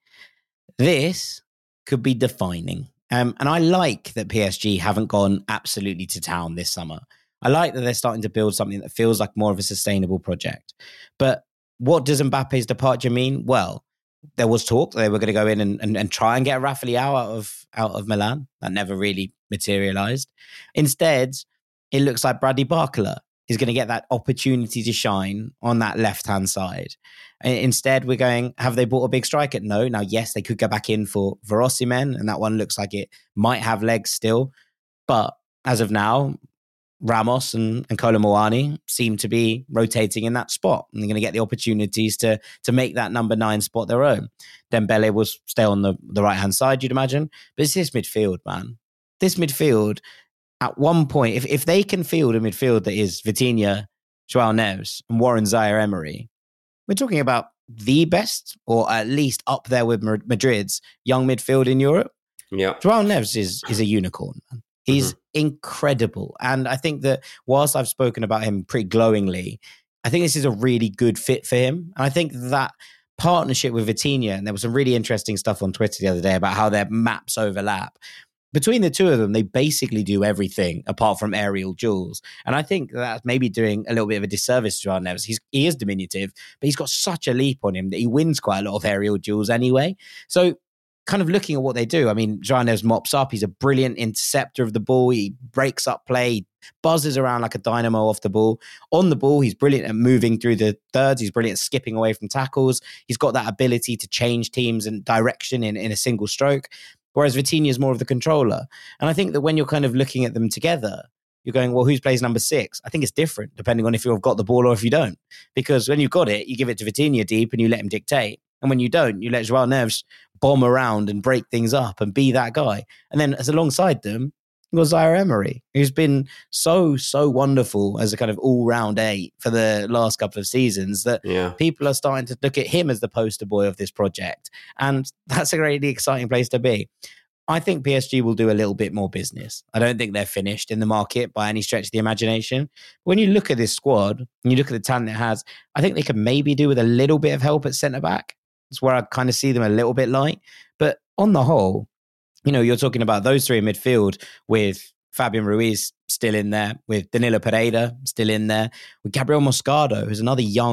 This could be defining. And I like that PSG haven't gone absolutely to town this summer. I like that they're starting to build something that feels like more of a sustainable project. But what does Mbappe's departure mean? Well, there was talk that they were going to go in and try and get Rafa Leão out of Milan. That never really materialized. Instead, it looks like Bradley Barcola is going to get that opportunity to shine on that left-hand side. Instead, we're going, have they bought a big striker? No. Now, yes, they could go back in for Osimhen, and that one looks like it might have legs still. But as of now, Ramos and Kolo Muani seem to be rotating in that spot, and they're going to get the opportunities to make that number 9 spot their own. Dembele will stay on the right-hand side, you'd imagine. But it's this midfield, man. This midfield, at one point, if they can field a midfield that is Vitinha, João Neves, and Warren Zaire-Emery, we're talking about the best, or at least up there with Madrid's young midfield in Europe. Yeah, João Neves is a unicorn, man. He's incredible. And I think that whilst I've spoken about him pretty glowingly, I think this is a really good fit for him. And I think that partnership with Vitinha, and there was some really interesting stuff on Twitter the other day about how their maps overlap. Between the two of them, they basically do everything apart from aerial duels. And I think that's maybe doing a little bit of a disservice to João Neves. He is diminutive, but he's got such a leap on him that he wins quite a lot of aerial duels anyway. So kind of looking at what they do, I mean, João Neves mops up. He's a brilliant interceptor of the ball. He breaks up play, buzzes around like a dynamo off the ball. On the ball, he's brilliant at moving through the thirds. He's brilliant at skipping away from tackles. He's got that ability to change teams and direction in a single stroke. Whereas Vitinha is more of the controller. And I think that when you're kind of looking at them together, you're going, well, who plays number 6? I think it's different depending on if you've got the ball or if you don't. Because when you've got it, you give it to Vitinha deep and you let him dictate. And when you don't, you let João Neves bomb around and break things up and be that guy. And then as alongside them, you've got Zaire-Emery, who's been so wonderful as a kind of all-round 8 for the last couple of seasons that people are starting to look at him as the poster boy of this project. And that's a really exciting place to be. I think PSG will do a little bit more business. I don't think they're finished in the market by any stretch of the imagination. When you look at this squad and you look at the talent it has, I think they could maybe do with a little bit of help at centre-back. That's where I kind of see them a little bit light. But on the whole, you're talking about those 3 in midfield with Fabian Ruiz still in there, with Danilo Pereira still in there, with Gabriel Moscardo, who's another young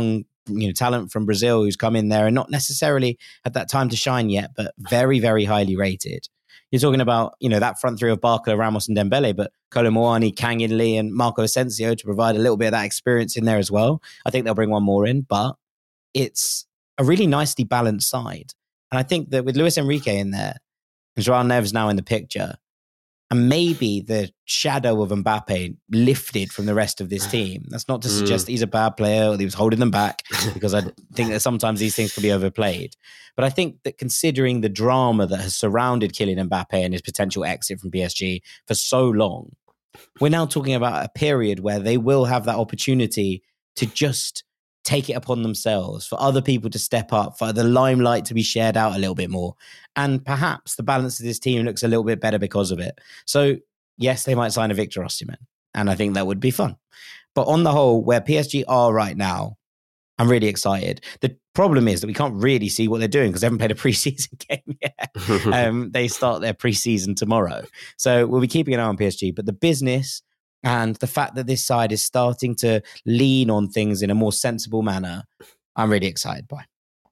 talent from Brazil who's come in there and not necessarily had that time to shine yet, but very, very highly rated. You're talking about, that front three of Barca, Ramos and Dembele, but Kolo Muani, Kang In Lee and Marco Asensio to provide a little bit of that experience in there as well. I think they'll bring one more in, but it's a really nicely balanced side. And I think that with Luis Enrique in there, and Joao Neves now in the picture, and maybe the shadow of Mbappe lifted from the rest of this team. That's not to suggest that he's a bad player or that he was holding them back, because I think that sometimes these things can be overplayed. But I think that considering the drama that has surrounded Kylian Mbappe and his potential exit from PSG for so long, we're now talking about a period where they will have that opportunity to just take it upon themselves, for other people to step up, for the limelight to be shared out a little bit more. And perhaps the balance of this team looks a little bit better because of it. So yes, they might sign a Victor Osimhen, and I think that would be fun. But on the whole, where PSG are right now, I'm really excited. The problem is that we can't really see what they're doing because they haven't played a preseason game yet. They start their preseason tomorrow. So we'll be keeping an eye on PSG, but the business and the fact that this side is starting to lean on things in a more sensible manner, I'm really excited by.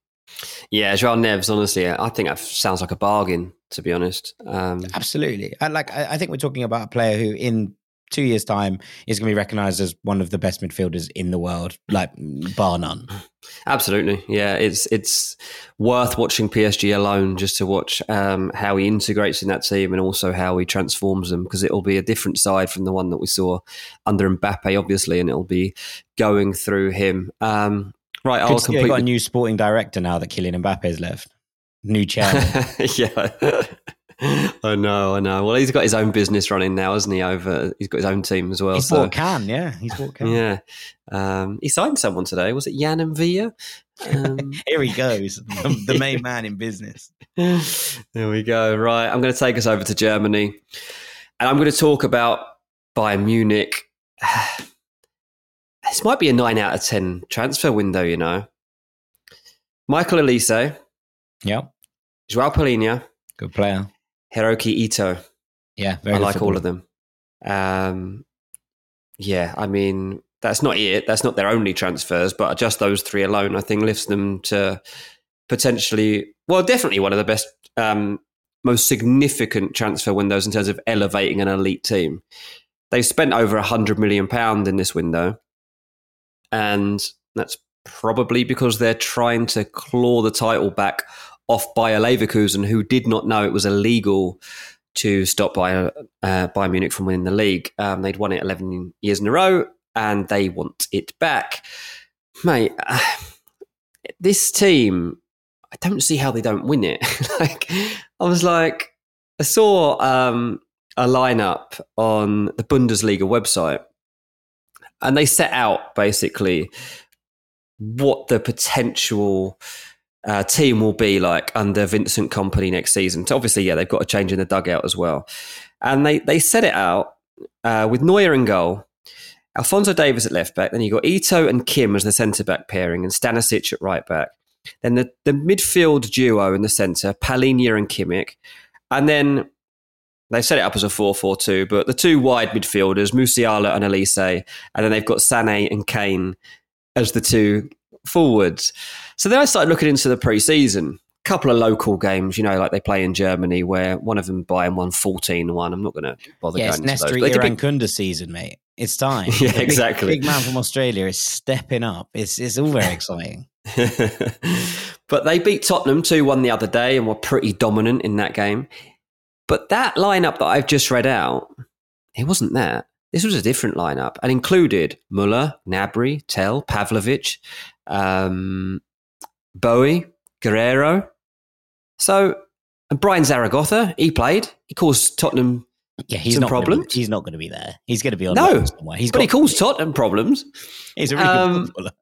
Yeah, Joao Neves, honestly, I think that sounds like a bargain, to be honest. Absolutely. I think we're talking about a player who in 2 years' time is going to be recognised as one of the best midfielders in the world, bar none. Absolutely. Yeah, it's worth watching PSG alone just to watch how he integrates in that team and also how he transforms them, because it'll be a different side from the one that we saw under Mbappe, obviously, and it'll be going through him. Right, I'll complete. They've got a new sporting director now that Kylian Mbappe has left. New chairman. Yeah. I know. Well, he's got his own business running now, hasn't he? He's got his own team as well. He's bought Cannes, yeah. He's bought Cannes. Yeah. He signed someone today. Was it Jan M'Vila? Here he goes, the main man in business. There we go. Right, I'm going to take us over to Germany, and I'm going to talk about Bayern Munich. This might be a 9 out of 10 transfer window, Michael Olise. Yep. Joao Palhinha. Good player. Hiroki Ito. Yeah, very I like football. all of them. I mean, that's not it. That's not their only transfers, but just those three alone, I think, lifts them to potentially, definitely one of the best, most significant transfer windows in terms of elevating an elite team. They've spent over £100 million in this window, and that's probably because they're trying to claw the title back off Bayer Leverkusen, who did not know it was illegal to stop Bayern Munich from winning the league. They'd won it 11 years in a row, and they want it back. Mate, this team, I don't see how they don't win it. I saw a lineup on the Bundesliga website, and they set out basically what the potential team will be like under Vincent Kompany next season. So obviously, they've got a change in the dugout as well. And they set it out with Neuer in goal, Alphonso Davies at left back, then you've got Ito and Kim as the centre-back pairing and Stanisic at right back. Then the midfield duo in the centre, Palhinha and Kimmich. And then they set it up as a 4-4-2, but the two wide midfielders, Musiala and Olise, and then they've got Sané and Kane as the two forwards. So then I started looking into the pre-season. A couple of local games, like they play in Germany, where one of them Bayern won 14-1. I'm not going to bother going into those. It's Nestor Irankunda season, mate. It's time. Yeah, exactly. Big man from Australia is stepping up. It's all very exciting. But they beat Tottenham 2-1 the other day and were pretty dominant in that game. But that lineup that I've just read out, it wasn't that. This was a different lineup and included Muller, Gnabry, Tell, Pavlovic, Bowie, Guerrero. So, and Brian Zaragoza, he played. He caused Tottenham some problems. He's not going to be there. He's going to be on no, somewhere. But he caused Tottenham problems. He's a really good footballer.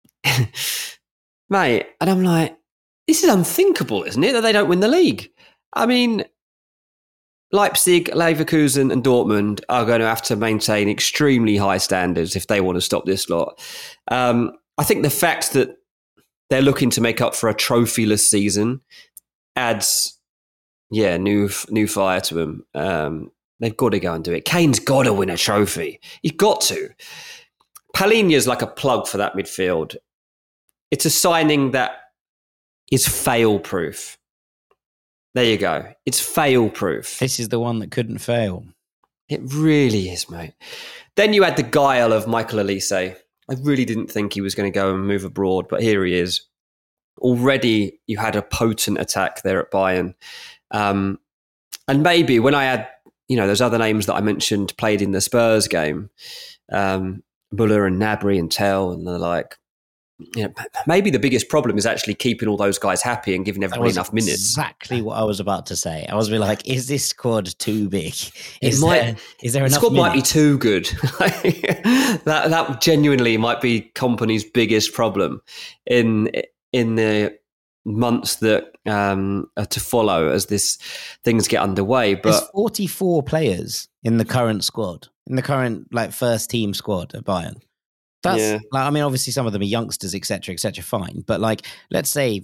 Mate, and I'm like, this is unthinkable, isn't it, that they don't win the league? I mean, Leipzig, Leverkusen and Dortmund are going to have to maintain extremely high standards if they want to stop this lot. I think the fact that they're looking to make up for a trophyless season adds, new fire to them. They've got to go and do it. Kane's got to win a trophy. He's got to. Palhinha's like a plug for that midfield. it's a signing that is fail-proof. There you go. It's fail-proof. This is the one that couldn't fail. It really is, mate. Then you had the guile of Michael Elise. I really didn't think he was going to go and move abroad, but here he is. Already you had a potent attack there at Bayern. And maybe when I had, those other names that I mentioned played in the Spurs game, Muller and Gnabry and Tell and the like, maybe the biggest problem is actually keeping all those guys happy and giving everybody enough minutes. Exactly what I was about to say. I was like, is this squad too big? Is there enough? The squad might be too good. that genuinely might be Kompany's biggest problem in the months that are to follow as things get underway. But there's 44 players in the current squad, in the current first team squad at Bayern. That's obviously some of them are youngsters, etc., fine. But let's say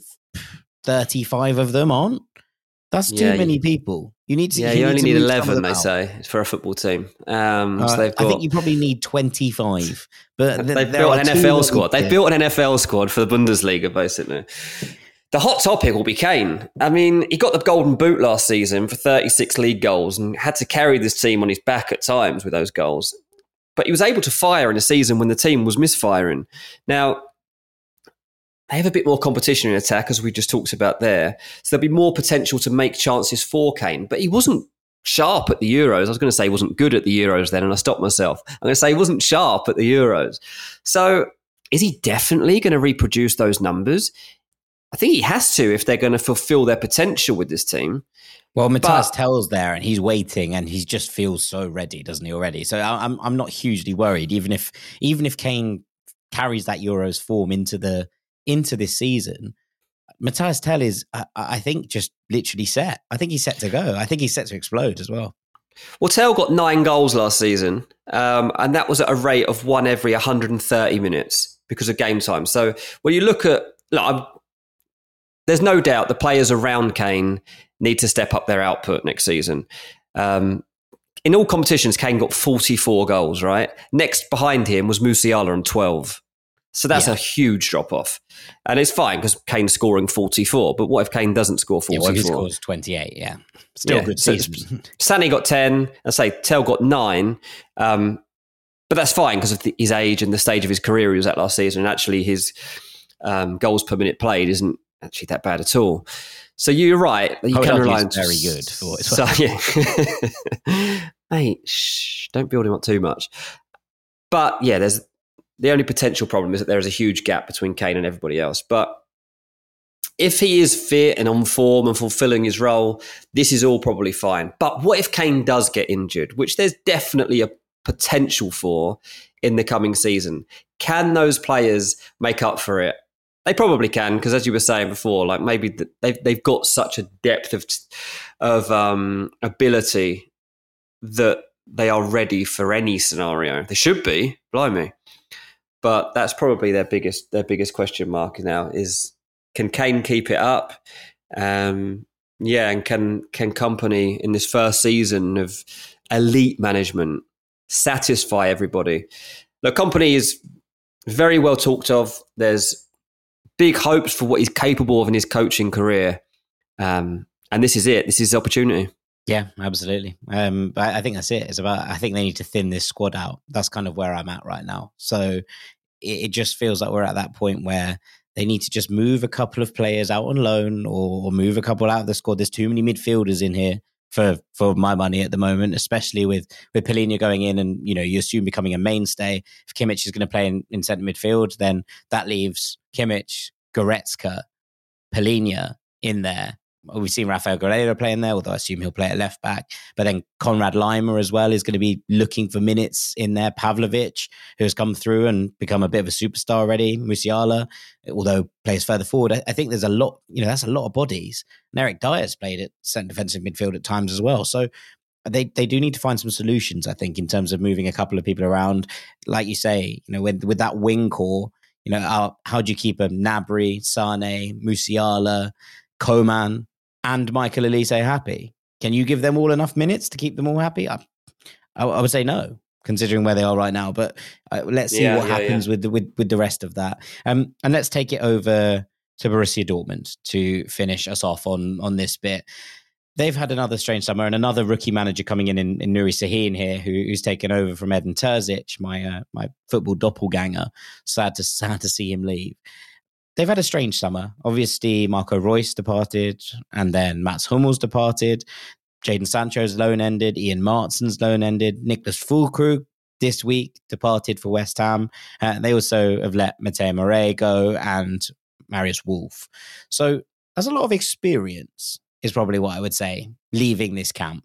35 of them aren't. That's too many people. You need to. You only need 11, they say, for a football team. So they've got, I think you probably need 25. But they've built an NFL squad. They've built an NFL squad for the Bundesliga, basically. The hot topic will be Kane. I mean, he got the Golden Boot last season for 36 league goals and had to carry this team on his back at times with those goals. But he was able to fire in a season when the team was misfiring. Now, they have a bit more competition in attack, as we just talked about there. So there'll be more potential to make chances for Kane. But he wasn't sharp at the Euros. I was going to say he wasn't good at the Euros then, and I stopped myself. I'm going to say he wasn't sharp at the Euros. So is he definitely going to reproduce those numbers? I think he has to if they're going to fulfill their potential with this team. Well, Matthias Tell's there and he's waiting and he just feels so ready, doesn't he, already? So I'm not hugely worried, even if Kane carries that Euros form into this season. Matthias Tell is, I think, just literally set. I think he's set to go. I think he's set to explode as well. Well, Tell got 9 goals last season, and that was at a rate of 1 every 130 minutes because of game time. So when you look at, there's no doubt the players around Kane need to step up their output next season. In all competitions, Kane got 44 goals, right? Next behind him was Musiala on 12. So that's a huge drop-off. And it's fine because Kane's scoring 44. But what if Kane doesn't score 44? Well, he scores 28, Still a good season. Sané got 10. I say Tell got 9. But that's fine because of his age and the stage of his career he was at last season. And actually his goals per minute played isn't actually that bad at all. So you're right. You can rely on very good for it. So, mate, don't build him up too much. But there's the only potential problem is that there is a huge gap between Kane and everybody else. But if he is fit and on form and fulfilling his role, this is all probably fine. But what if Kane does get injured, which there's definitely a potential for in the coming season? Can those players make up for it? They probably can, because as you were saying before, maybe they've got such a depth of ability that they are ready for any scenario. They should be, blimey. But that's probably their biggest question mark now is, can Kane keep it up? And can Kompany in this first season of elite management satisfy everybody? Look, Kompany is very well talked of. There's big hopes for what he's capable of in his coaching career. And this is it. This is the opportunity. Yeah, absolutely. But I think that's it. I think they need to thin this squad out. That's kind of where I'm at right now. So it just feels like we're at that point where they need to just move a couple of players out on loan or move a couple out of the squad. There's too many midfielders in here for my money at the moment, especially with Palhinha going in and, you assume becoming a mainstay. If Kimmich is going to play in centre midfield, then that leaves Kimmich, Goretzka, Palhinha in there. We've seen Rafael Guerreiro playing there, although I assume he'll play at left back. But then Konrad Laimer as well is going to be looking for minutes in there. Pavlovic, who has come through and become a bit of a superstar already. Musiala, although plays further forward. I think there's a lot, that's a lot of bodies. And Eric Dyer's played at centre defensive midfield at times as well. So they do need to find some solutions, I think, in terms of moving a couple of people around. Like you say, with that wing core, how do you keep a Gnabry, Sané, Musiala, Coman, and Michael Elise happy? Can you give them all enough minutes to keep them all happy? I would say no. considering where they are right now. But let's see what happens with the rest of that. And let's take it over to Borussia Dortmund to finish us off on this bit. They've had another strange summer and another rookie manager coming in Nuri Sahin here, who's taken over from Edin Terzic, my football doppelganger. Sad to see him leave. They've had a strange summer. Obviously, Marco Reus departed, and then Mats Hummels departed. Jadon Sancho's loan ended. Ian Martsen's loan ended. Niklas Füllkrug this week departed for West Ham. They also have let Mateo Morey go and Marius Wolf. So there's a lot of experience, is probably what I would say, leaving this camp.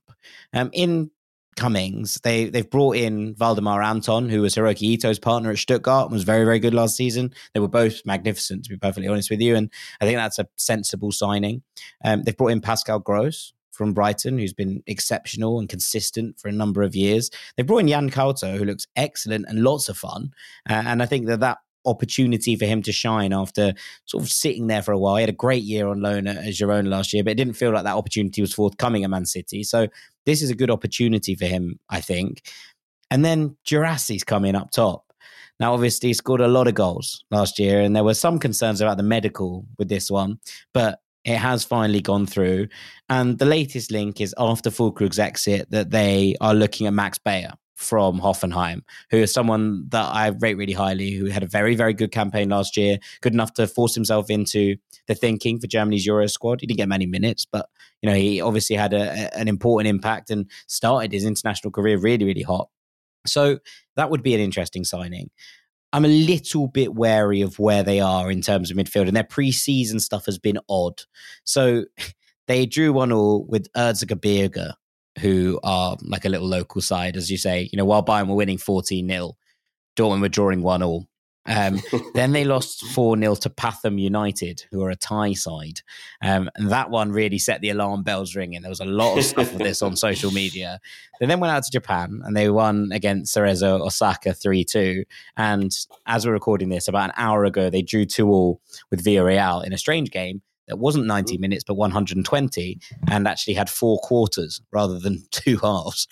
In Cummings, they've brought in Valdemar Anton, who was Hiroki Ito's partner at Stuttgart and was very, very good last season. They were both magnificent, to be perfectly honest with you, and I think that's a sensible signing. They've brought in Pascal Gross from Brighton, who's been exceptional and consistent for a number of years. They've brought in Jan Kauto, who looks excellent and lots of fun, and I think that opportunity for him to shine after sort of sitting there for a while. He had a great year on loan at Girona last year, but it didn't feel like that opportunity was forthcoming at Man City. So this is a good opportunity for him, I think. And then Guirassi's coming up top. Now, obviously, he scored a lot of goals last year, and there were some concerns about the medical with this one, but it has finally gone through. And the latest link is after Füllkrug's exit that they are looking at Max Bayer from Hoffenheim, who is someone that I rate really highly, who had a very, very good campaign last year, good enough to force himself into the thinking for Germany's Euro squad. He didn't get many minutes, but he obviously had an important impact and started his international career really, really hot. So that would be an interesting signing. I'm a little bit wary of where they are in terms of midfield, and their pre-season stuff has been odd. So they drew 1-1 with Erzgebirge, who are like a little local side, as you say. While Bayern were winning 14-0, Dortmund were drawing 1-1. Then they lost 4-0 to Pathum United, who are a Thai side. And that one really set the alarm bells ringing. There was a lot of stuff of this on social media. They then went out to Japan and they won against Cerezo Osaka 3-2. And as we're recording this, about an hour ago, they drew 2-2 with Villarreal in a strange game that wasn't 90 minutes, but 120, and actually had 4 quarters rather than 2 halves.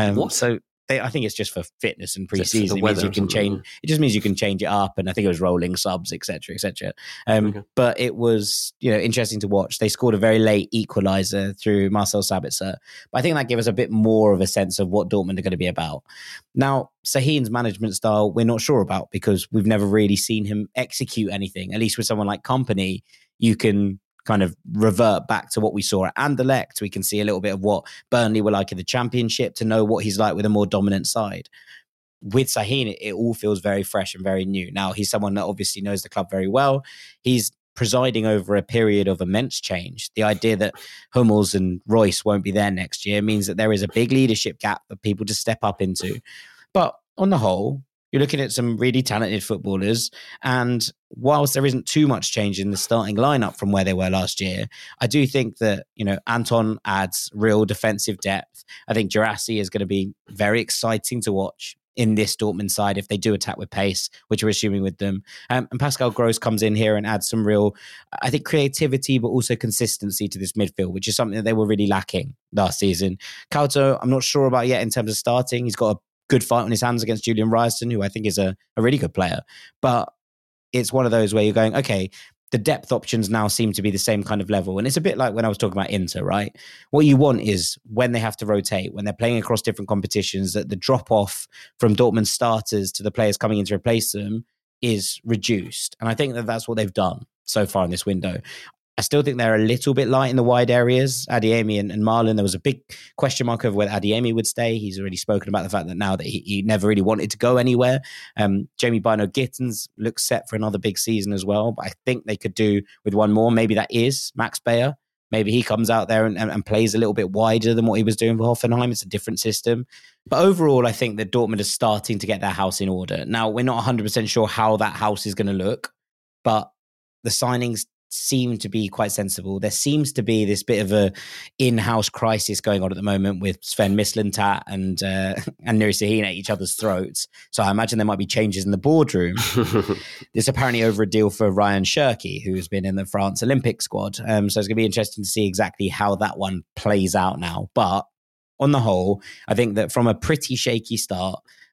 So I think it's just for fitness and pre-season. It means you can change. It just means you can change it up, and I think it was rolling subs, etc., etc. But it was interesting to watch. They scored a very late equaliser through Marcel Sabitzer, but I think that gave us a bit more of a sense of what Dortmund are going to be about. Now, Sahin's management style, we're not sure about because we've never really seen him execute anything. At least with someone like Kompany, you can kind of revert back to what we saw at Anderlecht. We can see a little bit of what Burnley were like in the Championship to know what he's like with a more dominant side. With Sahin, it all feels very fresh and very new. Now, he's someone that obviously knows the club very well. He's presiding over a period of immense change. The idea that Hummels and Reus won't be there next year means that there is a big leadership gap for people to step up into. But on the whole, you're looking at some really talented footballers. And whilst there isn't too much change in the starting lineup from where they were last year, I do think that, Anton adds real defensive depth. I think Guirassy is going to be very exciting to watch in this Dortmund side if they do attack with pace, which we're assuming with them. And Pascal Gross comes in here and adds some real, I think, creativity, but also consistency to this midfield, which is something that they were really lacking last season. Kauto, I'm not sure about yet in terms of starting. He's got a good fight on his hands against Julian Ryerson, who I think is a really good player. But it's one of those where you're going, okay, the depth options now seem to be the same kind of level. And it's a bit like when I was talking about Inter, right? What you want is when they have to rotate, when they're playing across different competitions, that the drop-off from Dortmund starters to the players coming in to replace them is reduced. And I think that that's what they've done so far in this window. I still think they're a little bit light in the wide areas. Adeyemi and Marlon, there was a big question mark over whether Adeyemi would stay. He's already spoken about the fact that now that he never really wanted to go anywhere. Jamie Bino-Gittens looks set for another big season as well, but I think they could do with one more. Maybe that is Max Bayer. Maybe he comes out there and plays a little bit wider than what he was doing for Hoffenheim. It's a different system. But overall, I think that Dortmund is starting to get their house in order. Now, we're not 100% sure how that house is going to look, but the signings seem to be quite sensible. There seems to be this bit of a in-house crisis going on at the moment with Sven Mislintat and Nuri Sahin at each other's throats. So I imagine there might be changes in the boardroom. There's apparently over a deal for Ryan Cherki, who's been in the France Olympic squad. So it's going to be interesting to see exactly how that one plays out now. But on the whole, I think that from a pretty shaky start,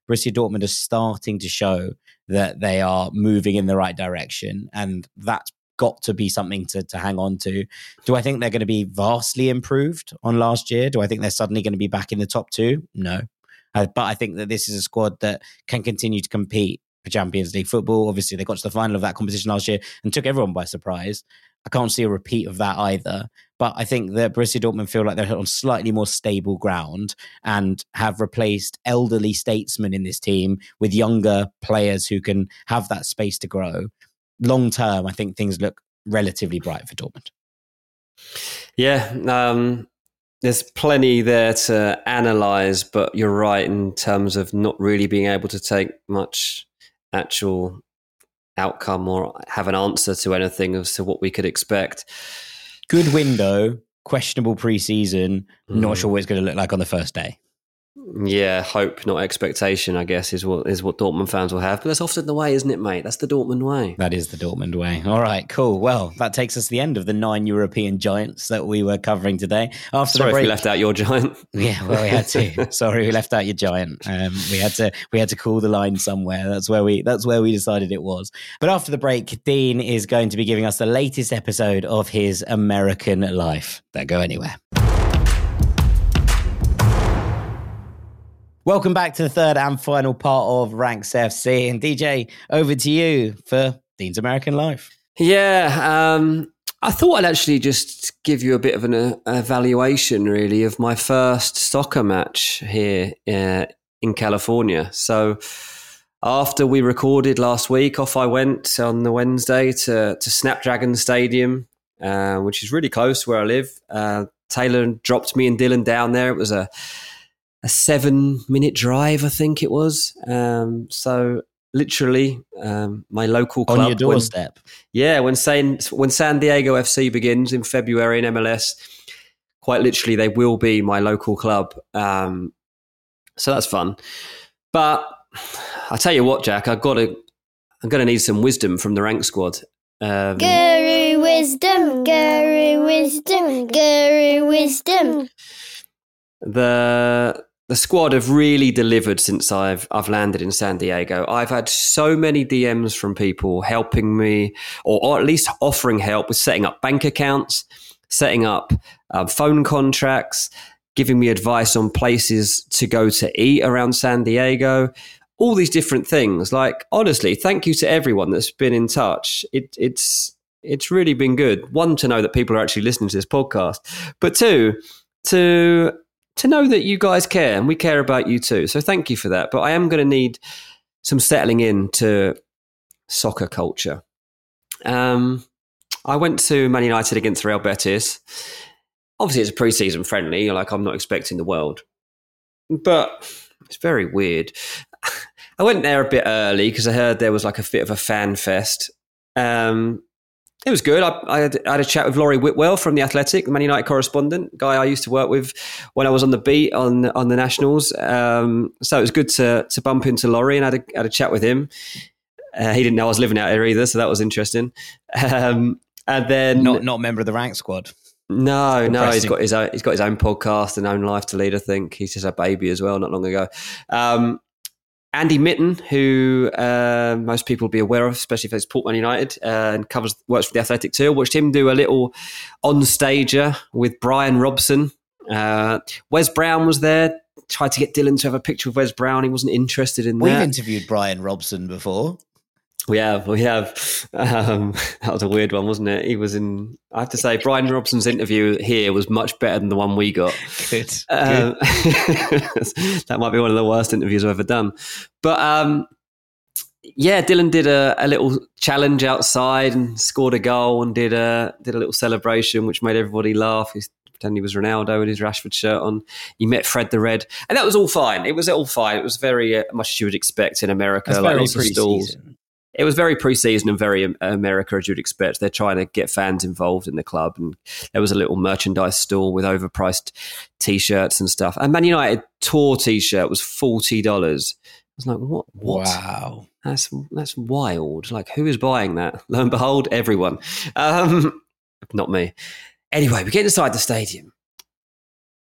Borussia Dortmund are starting to show that they are moving in the right direction, and that's got to be something to hang on to. Do I think they're going to be vastly improved on last year? Do I think they're suddenly going to be back in the top two? No. But I think that this is a squad that can continue to compete for Champions League football. Obviously, they got to the final of that competition last year and took everyone by surprise. I can't see a repeat of that either. But I think that Borussia Dortmund feel like they're on slightly more stable ground and have replaced elderly statesmen in this team with younger players who can have that space to grow. Long term, I think things look relatively bright for Dortmund. Yeah, there's plenty there to analyse, but you're right in terms of not really being able to take much actual outcome or have an answer to anything as to what we could expect. Good window, questionable pre-season, not sure what it's going to look like on the first day. Yeah, hope, not expectation, I guess, is what Dortmund fans will have. But that's often the way, isn't it, mate? That's the Dortmund way. That is the Dortmund way. All right, cool. Well, that takes us to the end of the 9 European giants that we were covering today. Sorry if we left out your giant. Yeah, well, we had to. Sorry, we left out your giant. We had to call the line somewhere. That's where we decided it was. But after the break, Dean is going to be giving us the latest episode of his American life. Don't go anywhere. Welcome back to the third and final part of Ranks FC. And DJ, over to you for Dean's American life. Yeah, I thought I'd actually just give you a bit of an evaluation, really, of my first soccer match here in California. So after we recorded last week, off I went on the Wednesday to Snapdragon Stadium, which is really close to where I live. Taylor dropped me and Dylan down there. It was a 7-minute drive, I think it was. So literally, my local club on your doorstep. When San Diego FC begins in February in MLS, quite literally, they will be my local club. So that's fun. But I tell you what, Jack, I'm going to need some wisdom from the rank squad. Guru wisdom, Guru wisdom, Guru wisdom. The squad have really delivered since I've landed in San Diego. I've had so many DMs from people helping me, or at least offering help with setting up bank accounts, setting up phone contracts, giving me advice on places to go to eat around San Diego, all these different things. Like, honestly, thank you to everyone that's been in touch. It's really been good. One, to know that people are actually listening to this podcast, but two, to know that you guys care and we care about you too. So thank you for that. But I am going to need some settling into soccer culture. I went to Man United against Real Betis. Obviously, it's a pre-season friendly. Like, I'm not expecting the world. But it's very weird. I went there a bit early because I heard there was like a bit of a fan fest. It was good. I had a chat with Laurie Whitwell from The Athletic, the Man United correspondent, guy I used to work with when I was on the beat on the Nationals. So it was good to bump into Laurie and had a chat with him. He didn't know I was living out here either, so that was interesting. And then not a member of the rank squad. No, he's got his own podcast and own life to lead. I think he's just a baby as well, not long ago. Andy Mitten, who most people will be aware of, especially if they support Man United, and works for The Athletic too. I watched him do a little on-stager with Brian Robson. Wes Brown was there. Tried to get Dylan to have a picture of Wes Brown. He wasn't interested in that. We've interviewed Brian Robson before. We have. That was a weird one, wasn't it? He was in. I have to say, Brian Robson's interview here was much better than the one we got. Good. That might be one of the worst interviews I've ever done. But Dylan did a little challenge outside and scored a goal and did a little celebration, which made everybody laugh. He pretended he was Ronaldo with his Rashford shirt on. He met Fred the Red, and that was all fine. It was all fine. It was very much as you would expect in America. That's like very lots of stalls. It was very pre-season and very America, as you'd expect. They're trying to get fans involved in the club. And there was a little merchandise stall with overpriced T-shirts and stuff. And Man United tour T-shirt was $40. I was like, what? Wow. That's wild. Like, who is buying that? Lo and behold, everyone. Not me. Anyway, we get inside the stadium.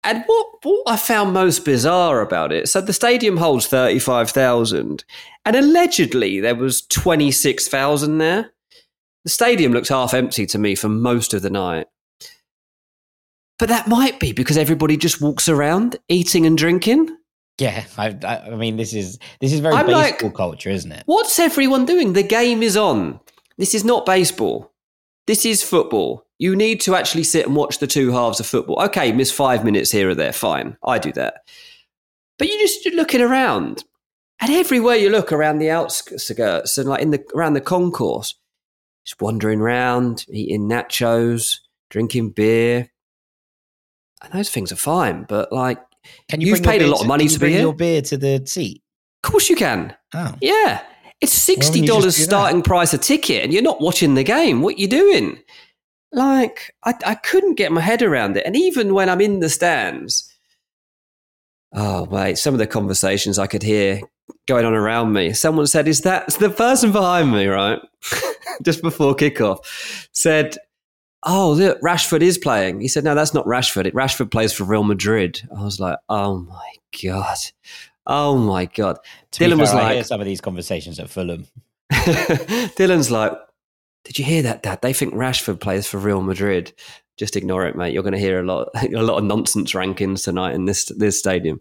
And what I found most bizarre about it, so the stadium holds 35,000 and allegedly there was 26,000 there. The stadium looks half empty to me for most of the night. But that might be because everybody just walks around eating and drinking. Yeah, I mean, this is very baseball culture, isn't it? What's everyone doing? The game is on. This is not baseball. This is football. You need to actually sit and watch the two halves of football. Okay, miss 5 minutes here or there, fine. I do that. But you're looking around, and everywhere you look around the outskirts and like around the concourse, just wandering around, eating nachos, drinking beer. And those things are fine, but like, you've paid a lot of money to be here. Your beer to the seat? Of course you can. Oh. Yeah. It's $60 starting price a ticket, and you're not watching the game. What are you doing? Like, I couldn't get my head around it. And even when I'm in the stands, oh, wait, some of the conversations I could hear going on around me. Someone said, is that the person behind me, right? Just before kickoff, said, oh, look, Rashford is playing. He said, no, that's not Rashford. Rashford plays for Real Madrid. I was like, oh, my God. Oh, my God. Dylan was like... I hear some of these conversations at Fulham. Dylan's like, did you hear that, Dad? They think Rashford plays for Real Madrid. Just ignore it, mate. You're going to hear a lot of nonsense rankings tonight in this stadium.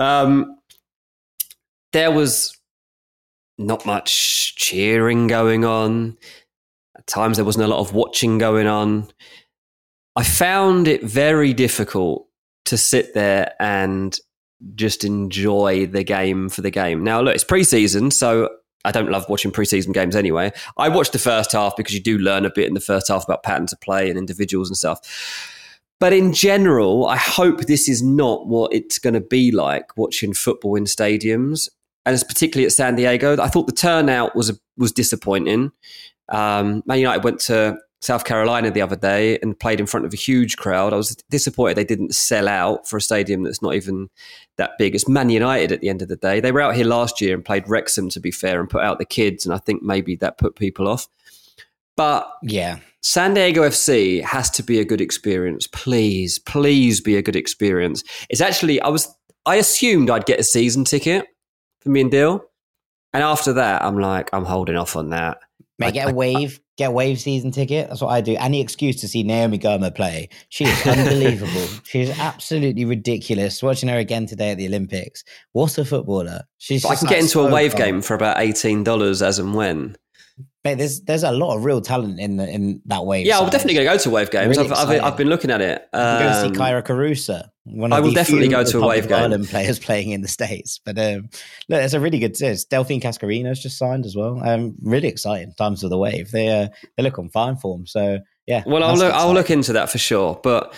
There was not much cheering going on. At times there wasn't a lot of watching going on. I found it very difficult to sit there and just enjoy the game for the game. Now, look, it's pre-season, so I don't love watching pre-season games anyway. I watched the first half because you do learn a bit in the first half about patterns of play and individuals and stuff. But in general, I hope this is not what it's going to be like watching football in stadiums, and it's particularly at San Diego. I thought the turnout was disappointing. Man United went to South Carolina the other day and played in front of a huge crowd. I was disappointed they didn't sell out for a stadium that's not even that big. It's Man United at the end of the day. They were out here last year and played Wrexham, to be fair, and put out the kids, and I think maybe that put people off. But yeah, San Diego FC has to be a good experience. Please be a good experience. It's actually, I assumed I'd get a season ticket for me and Dill. And after that, I'm holding off on that. Mate, get a wave season ticket. That's what I do. Any excuse to see Naomi Goma play. She is unbelievable. She is absolutely ridiculous. Watching her again today at the Olympics. What a footballer. I can get into a wave game for about $18 as and when. Mate, there's a lot of real talent in that wave. Yeah, I'm definitely going to go to wave games. Really I've been looking at it. I'm going to see Kyra Caruso. I will definitely go to a wave game. Ireland players playing in the States. But look, it's a really good. Delphine Cascarino's just signed as well. Really exciting times of the wave. They look on fine form. So yeah. Well, I'll look into that for sure. But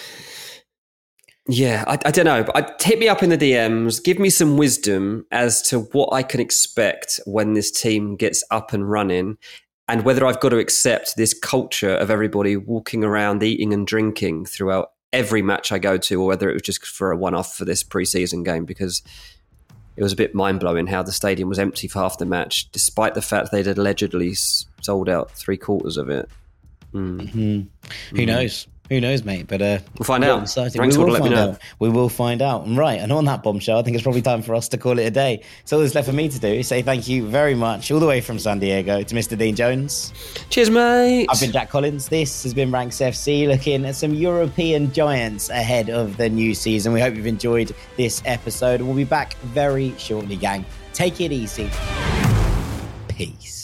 yeah, I don't know. Hit me up in the DMs. Give me some wisdom as to what I can expect when this team gets up and running, and whether I've got to accept this culture of everybody walking around eating and drinking throughout every match I go to, or whether it was just for a one-off for this pre-season game, because it was a bit mind-blowing how the stadium was empty for half the match, despite the fact they'd allegedly sold out 3/4 of it. Mm-hmm. Who knows? Who knows, mate? But we'll find out. Thanks for letting me know. We will find out. And right, and on that bombshell, I think it's probably time for us to call it a day. So all that's left for me to do is say thank you very much, all the way from San Diego, to Mr. Dean Jones. Cheers, mate. I've been Jack Collins. This has been Ranks FC, looking at some European giants ahead of the new season. We hope you've enjoyed this episode. We'll be back very shortly, gang. Take it easy. Peace.